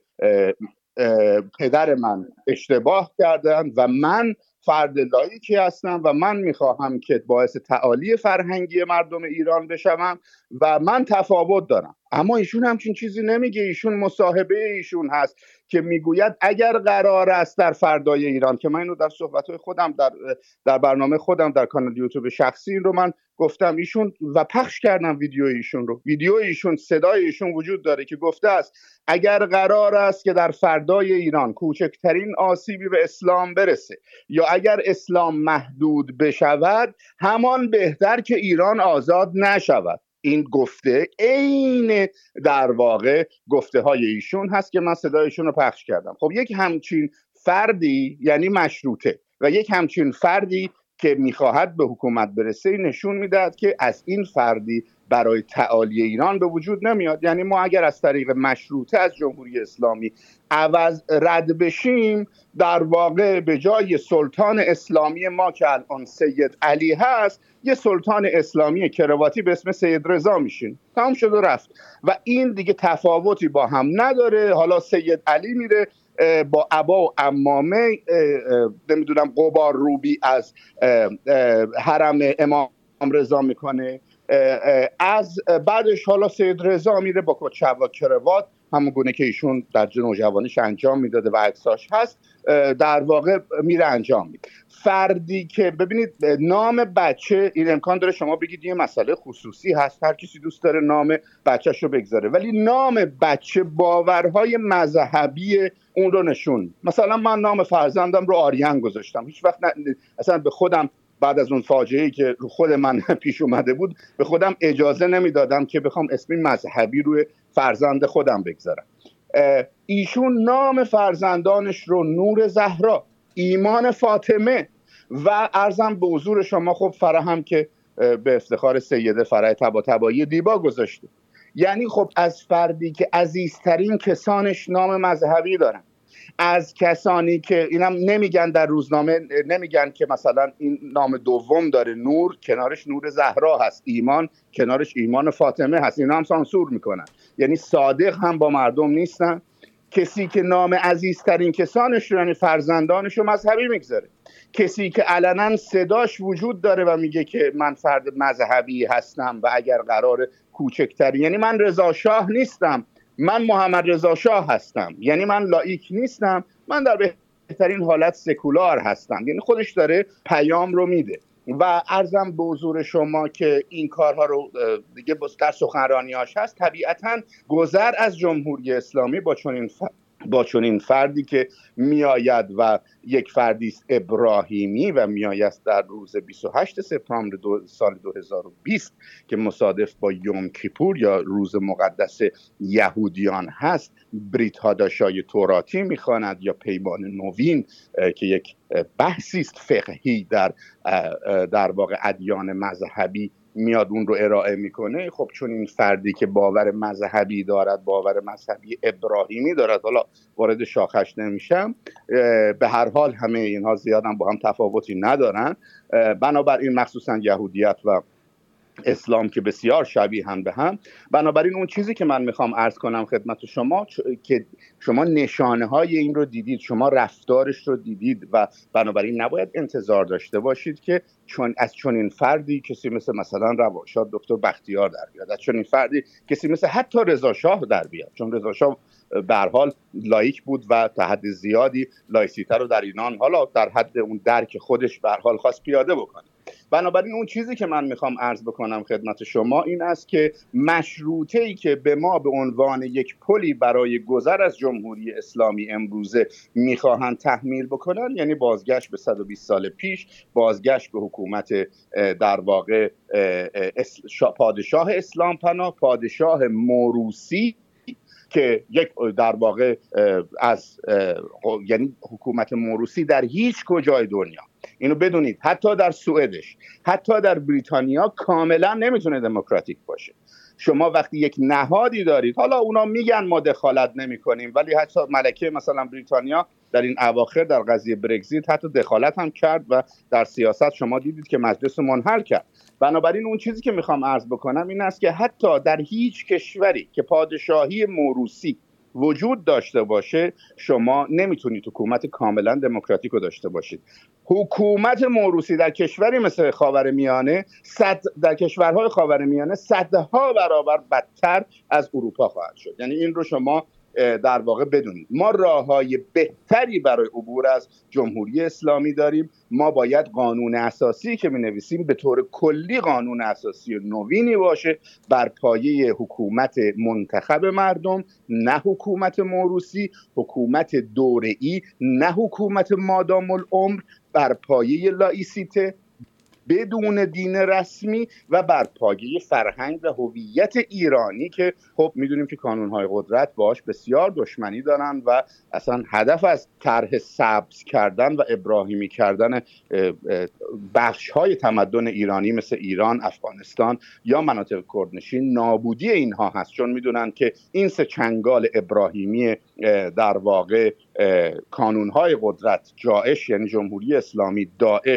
پدر من اشتباه کردن و من فرد لاییکی هستم و من میخواهم که باعث تعالی فرهنگی مردم ایران بشوم و من تفاوت دارم. اما ایشون همچین چیزی نمیگه. ایشون مصاحبه ایشون هست که میگوید اگر قرار است در فردای ایران، که من اینو در صحبت‌های خودم در برنامه خودم در کانال یوتیوب شخصی این رو من گفتم ایشون و پخش کردم ویدیو ایشون صدای ایشون وجود داره که گفته است اگر قرار است که در فردای ایران کوچکترین آسیبی به اسلام برسه یا اگر اسلام محدود بشود همان بهتر که ایران آزاد نشود. این گفته عین در واقع گفته های ایشون هست که من صدایشون رو پخش کردم. خب یک همچین فردی یعنی مشروطه و یک همچین فردی که میخواهد به حکومت برسه نشون میدهد که از این فردی برای تعالی ایران به وجود نمیاد. یعنی ما اگر از طریق مشروطه از جمهوری اسلامی رد بشیم در واقع به جای سلطان اسلامی ما که الان سید علی هست یه سلطان اسلامی کرواتی به اسم سید رضا میشین. تمام شد و رفت و این دیگه تفاوتی با هم نداره. حالا سید علی میره با عبا و عمامه نمیدونم غبار روبی از حرم امام رضا میکنه، از بعدش حالا سید رضا میره با کچه و کروات همون گونه که ایشون در نوجوانیش انجام میداده و عکساش هست در واقع میره انجام میده. فردی که ببینید نام بچه این امکان داره شما بگید یه مسئله خصوصی هست، هر کسی دوست داره نام بچه‌ش رو بگذاره، ولی نام بچه باورهای مذهبی اون رو نشون. مثلا من نام فرزندم رو آریان گذاشتم. هیچ وقت اصلا به خودم بعد از اون فاجعه‌ای که رو خود من پیش اومده بود به خودم اجازه نمیدادم که بخوام اسم مذهبی روی فرزند خودم بگذارم. ایشون نام فرزندانش رو نور زهرا، ایمان فاطمه و عرضم به حضور شما خب فراهم که به افتخار سیده فرح طباطبایی دیبا گذاشته. یعنی خب از فردی که عزیزترین کسانش نام مذهبی دارن، از کسانی که اینم نمیگن در روزنامه، نمیگن که مثلا این نام دوم داره نور کنارش نور زهرا هست، ایمان کنارش ایمان فاطمه هست، اینا هم سانسور میکنن. یعنی صادق هم با مردم نیستن. کسی که نام عزیزترین کسانش رو یعنی فرزندانش رو مذهبی میگذاره، کسی که علنا صداش وجود داره و میگه که من فرد مذهبی هستم و اگر قرار کوچکتری، یعنی من رضا شاه نیستم، من محمد رضا شاه هستم، یعنی من لاییک نیستم، من در بهترین حالت سکولار هستم. یعنی خودش داره پیام رو میده و عرضم به حضور شما که این کارها رو دیگه در سخنرانیاش هست. طبیعتاً گذر از جمهوری اسلامی با چنین فردی که میآید و یک فردی است ابراهیمی و میآید در روز 28 سپتامبر سال 2020 که مصادف با یوم کیپور یا روز مقدس یهودیان هست بریت هاداشای توراتی میخواند یا پیمان نوین که یک بحثی است فقهی در واقع ادیان مذهبی میاد اون رو ارائه میکنه. خب چون این فردی که باور مذهبی دارد، باور مذهبی ابراهیمی دارد، حالا وارد شاخش نمیشم، به هر حال همه اینها زیاد هم با هم تفاوتی ندارن. بنابراین مخصوصا یهودیت و اسلام که بسیار شبیهن به هم. بنابراین اون چیزی که من میخوام عرض کنم خدمت شما که شما نشانه های این رو دیدید، شما رفتارش رو دیدید و بنابراین نباید انتظار داشته باشید که از چنین فردی کسی مثلا رواشاد دکتر بختیار در بیاد، از چنین فردی کسی مثل حتی رضا شاه در بیاد، چون رضا شاه به هر حال لایک بود و تا حد زیادی لایسیته رو در ایران حالا در حد اون درک خودش به هر حال خواست پیاده بکنه. بنابراین اون چیزی که من میخوام عرض بکنم خدمت شما این است که مشروطه‌ای که به ما به عنوان یک پلی برای گذر از جمهوری اسلامی امروزه میخواهند تحمیل بکنن، یعنی بازگشت به 120 سال پیش، بازگشت به حکومت در واقع پادشاه اسلام پناه، پادشاه موروثی که یک در واقع یعنی حکومت موروثی در هیچ کجای دنیا، اینو بدونید، حتی در سوئدش، حتی در بریتانیا کاملا نمیتونه دموکراتیک باشه. شما وقتی یک نهادی دارید، حالا اونا میگن ما دخالت نمی کنیم، ولی حتی ملکه مثلا بریتانیا در این اواخر در قضیه برگزیت حتی دخالت هم کرد و در سیاست شما دیدید که مجلس منحل کرد. بنابراین اون چیزی که میخوام عرض بکنم این است که حتی در هیچ کشوری که پادشاهی موروثی وجود داشته باشه شما نمیتونید حکومت کاملا دموکراتیک رو داشته باشید. حکومت موروثی در کشوری مثل خاورمیانه، در کشورهای خاورمیانه صدها برابر بدتر از اروپا خواهد شد. یعنی این رو شما در واقع بدونید. ما راههای بهتری برای عبور از جمهوری اسلامی داریم. ما باید قانون اساسی که می‌نویسیم به طور کلی قانون اساسی نوینی باشه بر پایه حکومت منتخب مردم، نه حکومت موروثی، حکومت دوره‌ای، نه حکومت مادام العمر، بر پایه لایسیته، بدون دین رسمی و بر پایه فرهنگ و هویت ایرانی که خب میدونیم که کانونهای قدرت باش بسیار دشمنی دارن و اصلا هدف از طرح سبز کردن و ابراهیمی کردن بخش‌های تمدن ایرانی مثل ایران، افغانستان یا مناطق کردنشین نابودی اینها هست، چون میدونن که این سه چنگال ابراهیمی در واقع کانونهای قدرت، جاعش یعنی جمهوری اسلامی،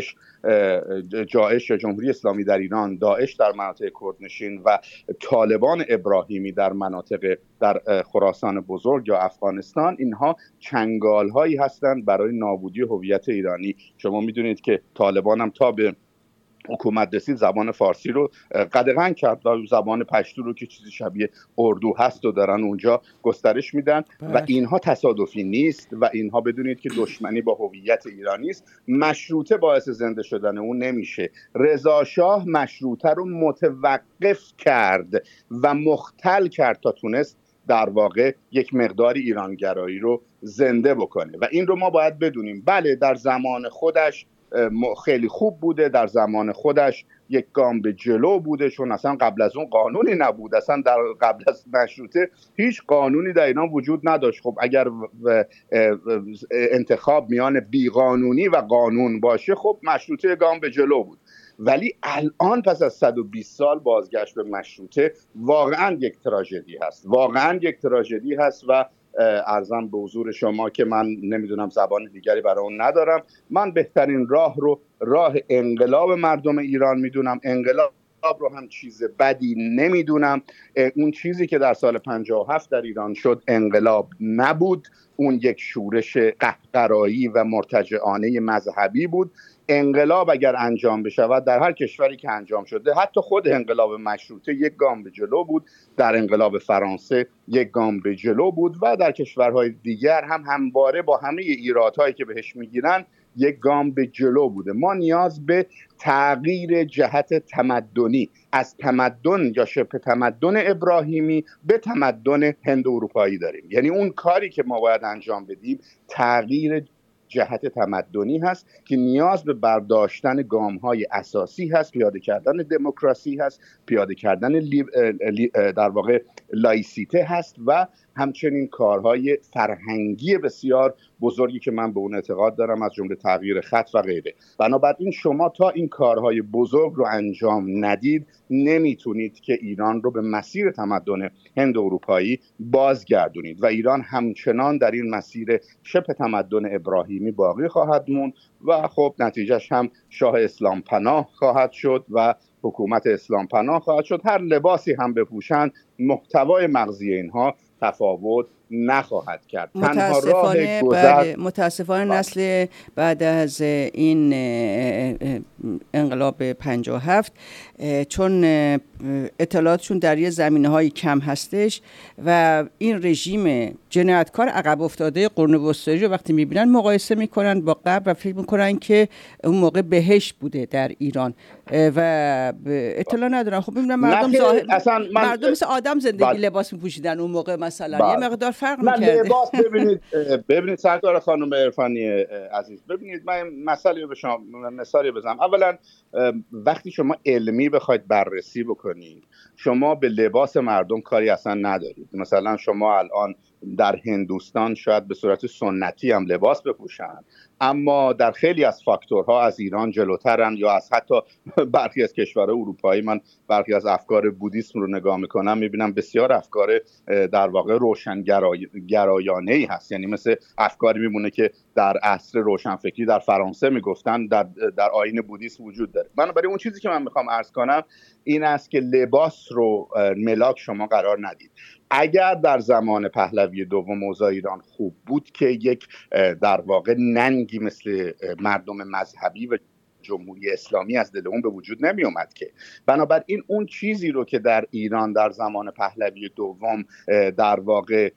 جاعش یا جمهوری اسلامی در ایران، داعش در مناطق کردنشین و طالبان ابراهیمی در مناطق در خراسان بزرگ یا افغانستان، اینها چنگال‌هایی هستند برای نابودی هویت ایرانی. شما میدونید که طالبان هم تا به حکومت رسید زبان فارسی رو قدغن کرد و زبان پشتو رو که چیزی شبیه اردو هست و دارن اونجا گسترش میدن و اینها تصادفی نیست و اینها بدونید که دشمنی با هویت ایرانی است. مشروطه باعث زنده شدن اون نمیشه. رضا شاه مشروطه رو متوقف کرد و مختل کرد تا تونست در واقع یک مقداری ایرانگرایی رو زنده بکنه و این رو ما باید بدونیم. بله در زمان خودش خیلی خوب بوده، در زمان خودش یک گام به جلو بوده، چون اصلا قبل از اون قانونی نبود، اصلا در قبل از مشروطه هیچ قانونی در ایران وجود نداشت. خب اگر انتخاب میان بیقانونی و قانون باشه خب مشروطه گام به جلو بود. ولی الان پس از 120 سال بازگشت به مشروطه واقعا یک تراژدی هست، واقعا یک تراژدی هست و عرضم به حضور شما که من نمیدونم زبان دیگری برای اون ندارم. من بهترین راه رو راه انقلاب مردم ایران میدونم. انقلاب رو هم چیز بدی نمیدونم. اون چیزی که در سال 57 در ایران شد انقلاب نبود، اون یک شورش قهقرایی و مرتجعانه مذهبی بود. انقلاب اگر انجام بشود در هر کشوری که انجام شده، حتی خود انقلاب مشروطه یک گام به جلو بود، در انقلاب فرانسه یک گام به جلو بود و در کشورهای دیگر هم همواره با همه ایرادهایی که بهش میگیرن یک گام به جلو بوده. ما نیاز به تغییر جهت تمدنی از تمدن یا شبه تمدن ابراهیمی به تمدن هند اروپایی داریم. یعنی اون کاری که ما باید انجام بدیم تغییر جهت تمدنی هست که نیاز به برداشتن گام‌های اساسی هست، پیاده کردن دموکراسی هست، پیاده کردن در واقع لایسیته هست و همچنین کارهای فرهنگی بسیار بزرگی که من به اون اعتقاد دارم، از جمله تغییر خط و غیره. بنابراین شما تا این کارهای بزرگ رو انجام ندید نمیتونید که ایران رو به مسیر تمدن هند اروپایی بازگردونید و ایران همچنان در این مسیر شبه تمدن ابراهیمی باقی خواهد موند و خب نتیجهش هم شاه اسلام پناه خواهد شد و حکومت اسلام پناه خواهد شد. هر لباسی هم بپوشند محتوای مغزی اینها تفاوت نخواهد کرد. متاسفانه نسل بعد از این انقلاب 57 چون اطلاعاتشون در یه زمینه‌های کم هستش و این رژیم جنایتکار عقب افتاده قرون وسطایی رو وقتی می‌بینن مقایسه می‌کنن با قبل و فکر می‌کنن که اون موقع بهشت بوده در ایران و اطلاع ندارن. خب ببینن مردم مردم مثل آدم زندگی لباس می‌پوشیدن اون موقع، مثلا یه مقدار فرق می‌کرده. لباس ببینید سرکار خانم عرفانی عزیز، ببینید من مثالی بزنم. اولا وقتی شما علمی بخواید بررسی بکنید شما به لباس مردم کاری اصلا ندارید. مثلا شما الان در هندوستان شاید به صورت سنتی هم لباس بپوشن، اما در خیلی از فاکتورها از ایران جلوترن، یا از حتی برخی از کشورهای اروپایی. من برخی از افکار بودیسم رو نگاه میکنم میبینم بسیار افکار در واقع روشنگرایانه‌ای هست، یعنی مثل افکاری میمونه که در عصر روشنفکری در فرانسه میگفتن در آیین بودیسم وجود داره. بنابراین اون چیزی که من میخوام عرض کنم این است که لباس رو ملاک شما قرار ندید. اگر در زمان پهلوی دوم اوضاع ایران خوب بود که یک در واقع ننگی مثل مردم مذهبی و جمهوری اسلامی از دل اون به وجود نمی اومد که. بنابراین اون چیزی رو که در ایران در زمان پهلوی دوم در واقع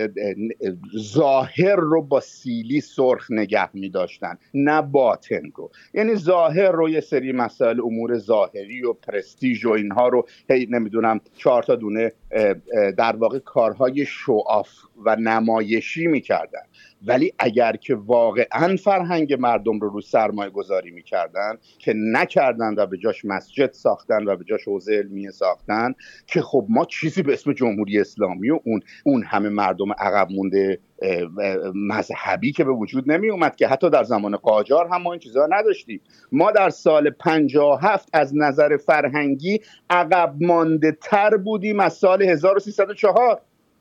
ظاهر رو با سیلی سرخ نگه می داشتن نه باطن رو، یعنی ظاهر رو یه سری مسائل امور ظاهری و پرستیژ و اینها رو نمیدونم 4 تا دونه در واقع کارهای شوآف و نمایشی می کردن. ولی اگر که واقعا فرهنگ مردم رو سرمایه گذاری می کردن که نکردن و به جاش مسجد ساختن و به جاش حوزه علمیه ساختن، که خب ما چیزی به اسم جمهوری اسلامی و اون همه مردم عقب مونده مذهبی که به وجود نمی اومد که. حتی در زمان قاجار هم ما این چیزها نداشتیم. ما در سال 57 از نظر فرهنگی عقب مانده تر بودیم از سال 1304.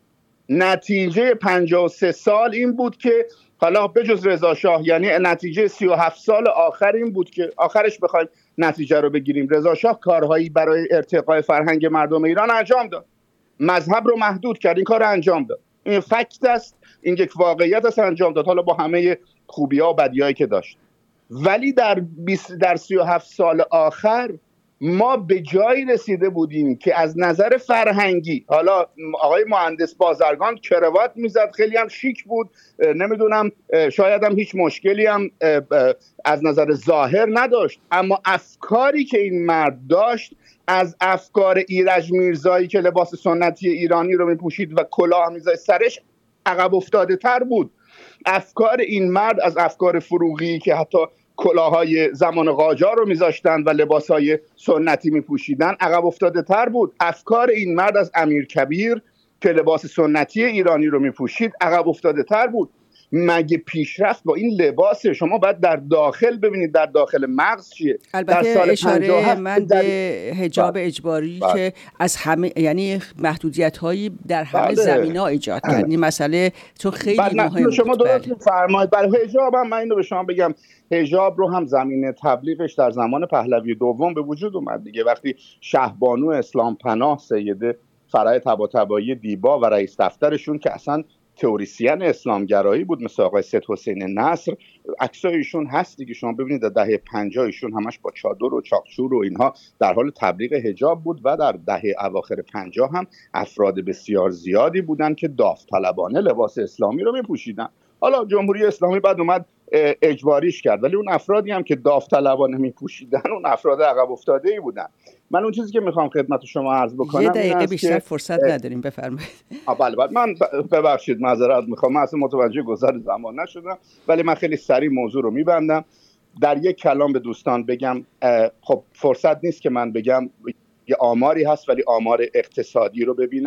نتیجه 53 سال این بود که حالا بجز رضا شاه، یعنی نتیجه 37 سال آخر این بود که آخرش بخوایم نتیجه رو بگیریم، رضا شاه کارهایی برای ارتقای فرهنگ مردم ایران انجام داد، مذهب رو محدود کرد، این کار رو انجام داد. این فکت است، این یک واقعیت است، انجام داد، حالا با همه خوبی‌ها و بدی‌هایی که داشت. ولی در 37 سال آخر ما به جایی رسیده بودیم که از نظر فرهنگی، حالا آقای مهندس بازرگان کراوات میزد، خیلی هم شیک بود، نمیدونم شاید هم هیچ مشکلی هم از نظر ظاهر نداشت، اما افکاری که این مرد داشت از افکار ایرج میرزایی که لباس سنتی ایرانی رو میپوشید و کلاه میذاشت سرش عقب افتاده تر بود. افکار این مرد از افکار فروغی که حتی کلاهای زمان قاجار رو میذاشتن و لباسهای سنتی میپوشیدن عقب افتاده تر بود. افکار این مرد از امیرکبیر که لباس سنتی ایرانی رو میپوشید عقب افتاده تر بود. مگه پیشرفت با این لباس؟ شما باید در داخل ببینید در داخل مغز چیه. البته اشاره من به حجاب اجباری که از همه، یعنی محدودیت هایی در همه زمینه‌ها ایجاد کرد. این مسئله چون خیلی مهمه. شما درست می‌فرمایید. برای حجاب هم من اینو به شما بگم، حجاب رو هم زمینه تبلیغش در زمان پهلوی دوم به وجود اومد دیگه. وقتی شهبانو اسلام پناه، سیده فرای طباطبایی دیبا و رئیس دفترشون که اصلا تئوریسین اسلامگرایی بود مثل آقای سید حسین نصر، عکسای ایشون هست دیگه، شما ببینید در دهه 50 ایشون همش با چادر و چاقچور و اینها در حال تبلیغ حجاب بود و در دهه اواخر 50 هم افراد بسیار زیادی بودن که داوطلبانه لباس اسلامی رو میپوشیدن. حالا جمهوری اسلامی بعد اومد اجباریش کرد، ولی اون افرادی هم که داوطلبانه میپوشیدن اون افراد عقب افتاده‌ای بودن. من اون چیزی که میخوام خدمت شما عرض بکنم، یه دقیقه بیشتر فرصت نداریم، بفرمایید. بله من ببخشید معذرت میخوام، من اصلا متوجه گذر زمان نشدم، ولی من خیلی سریع موضوع رو میبندم. در یک کلام به دوستان بگم، خب فرصت نیست که من بگم، یه آماری هست ولی آمار اقتصادی رو ببینن.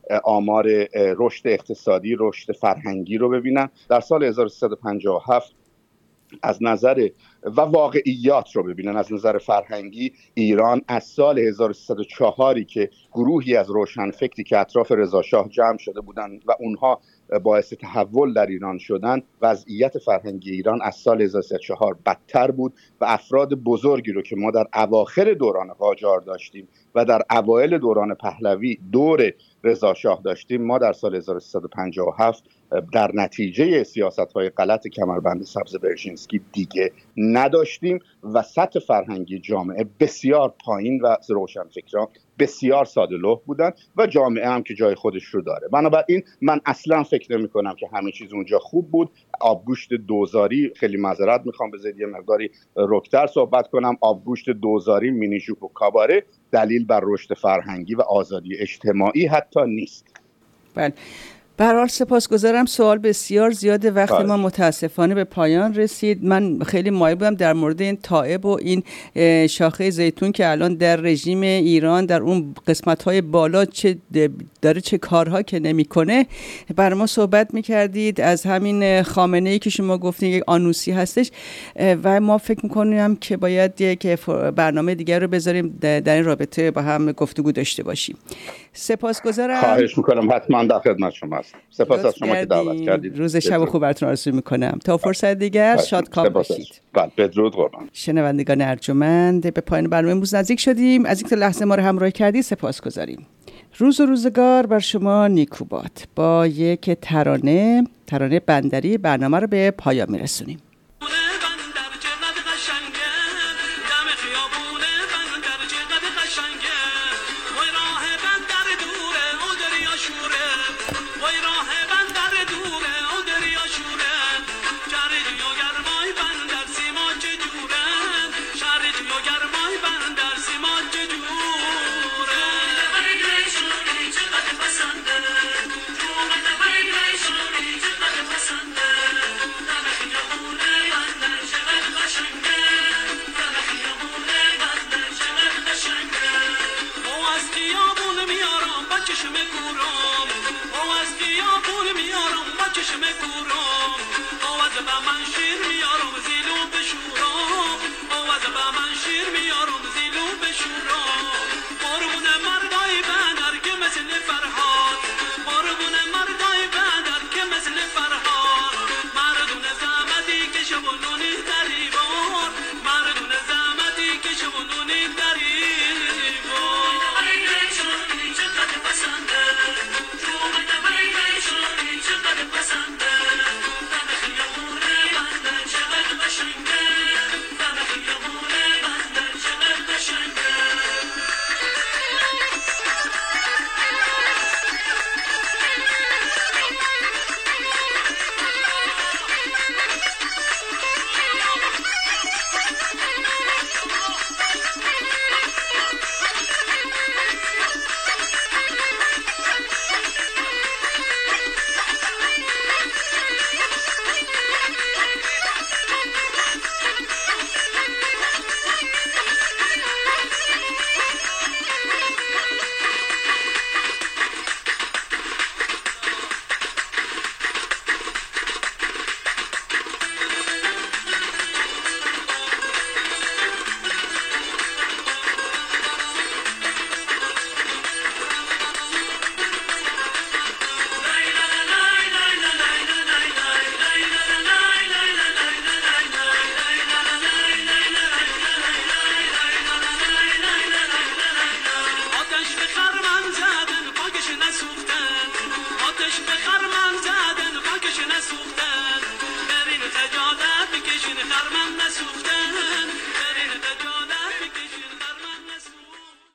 آمار رشد اقتصادی، رشد فرهنگی رو ببینن. در سال 1357 از نظر و واقعیات رو ببینن، از نظر فرهنگی ایران از سال 1304 که گروهی از روشنفکری که اطراف رضا شاه جمع شده بودند و اونها باعث تحول در ایران شدن، وضعیت فرهنگی ایران از سال 1304 بدتر بود و افراد بزرگی رو که ما در اواخر دوران قاجار داشتیم و در اوایل دوران پهلوی دور رضا شاه داشتیم، ما در سال 1357 در نتیجه سیاست‌های غلط کمربند سبز برژینسکی دیگه نداشتیم و سطح فرهنگی جامعه بسیار پایین و روشنفکران بسیار ساده‌لوح بودن و جامعه هم که جای خودش رو داره. بنابراین من اصلا فکر نمی‌کنم که همه چیز اونجا خوب بود. آبگوشت دوزاری، خیلی معذرت میخوام بذارید یه مقداری رکتر صحبت کنم، آبگوشت دوزاری، مینی ژوپ و کاباره دلیل بر رشد فرهنگی و آزادی اجتماعی حتی نیست. بله. به هر حال سپاسگزارم. سوال بسیار زیاده، وقت ما متاسفانه به پایان رسید. من خیلی مایل بودم در مورد این طائب و این شاخه زیتون که الان در رژیم ایران در اون قسمت‌های بالا چه کارها که نمی‌کنه بر ما صحبت می‌کردید. از همین خامنه‌ای که شما گفتین یک آنوسی هستش و ما فکر می‌کنیم که باید یک برنامه دیگر رو بذاریم در این رابطه با هم گفتگو داشته باشیم. سپاسگزارم. خواهش میکنم، حتما در خدمت شما هستم. سپاس از شما که دعوت کردید. روز شب خوب براتون آرزو میکنم. تا فرصت دیگر شادکام باشید. بله، بدرود قربان. شنوندگان ارجمند، به پایان برنامه امروز نزدیک شدیم. از اینکه لحظه ما رو همراهی کردید سپاسگزاریم. روز و روزگار بر شما نیکو باد. با یک ترانه بندری برنامه رو به پایان میرسونیم. شیر میارم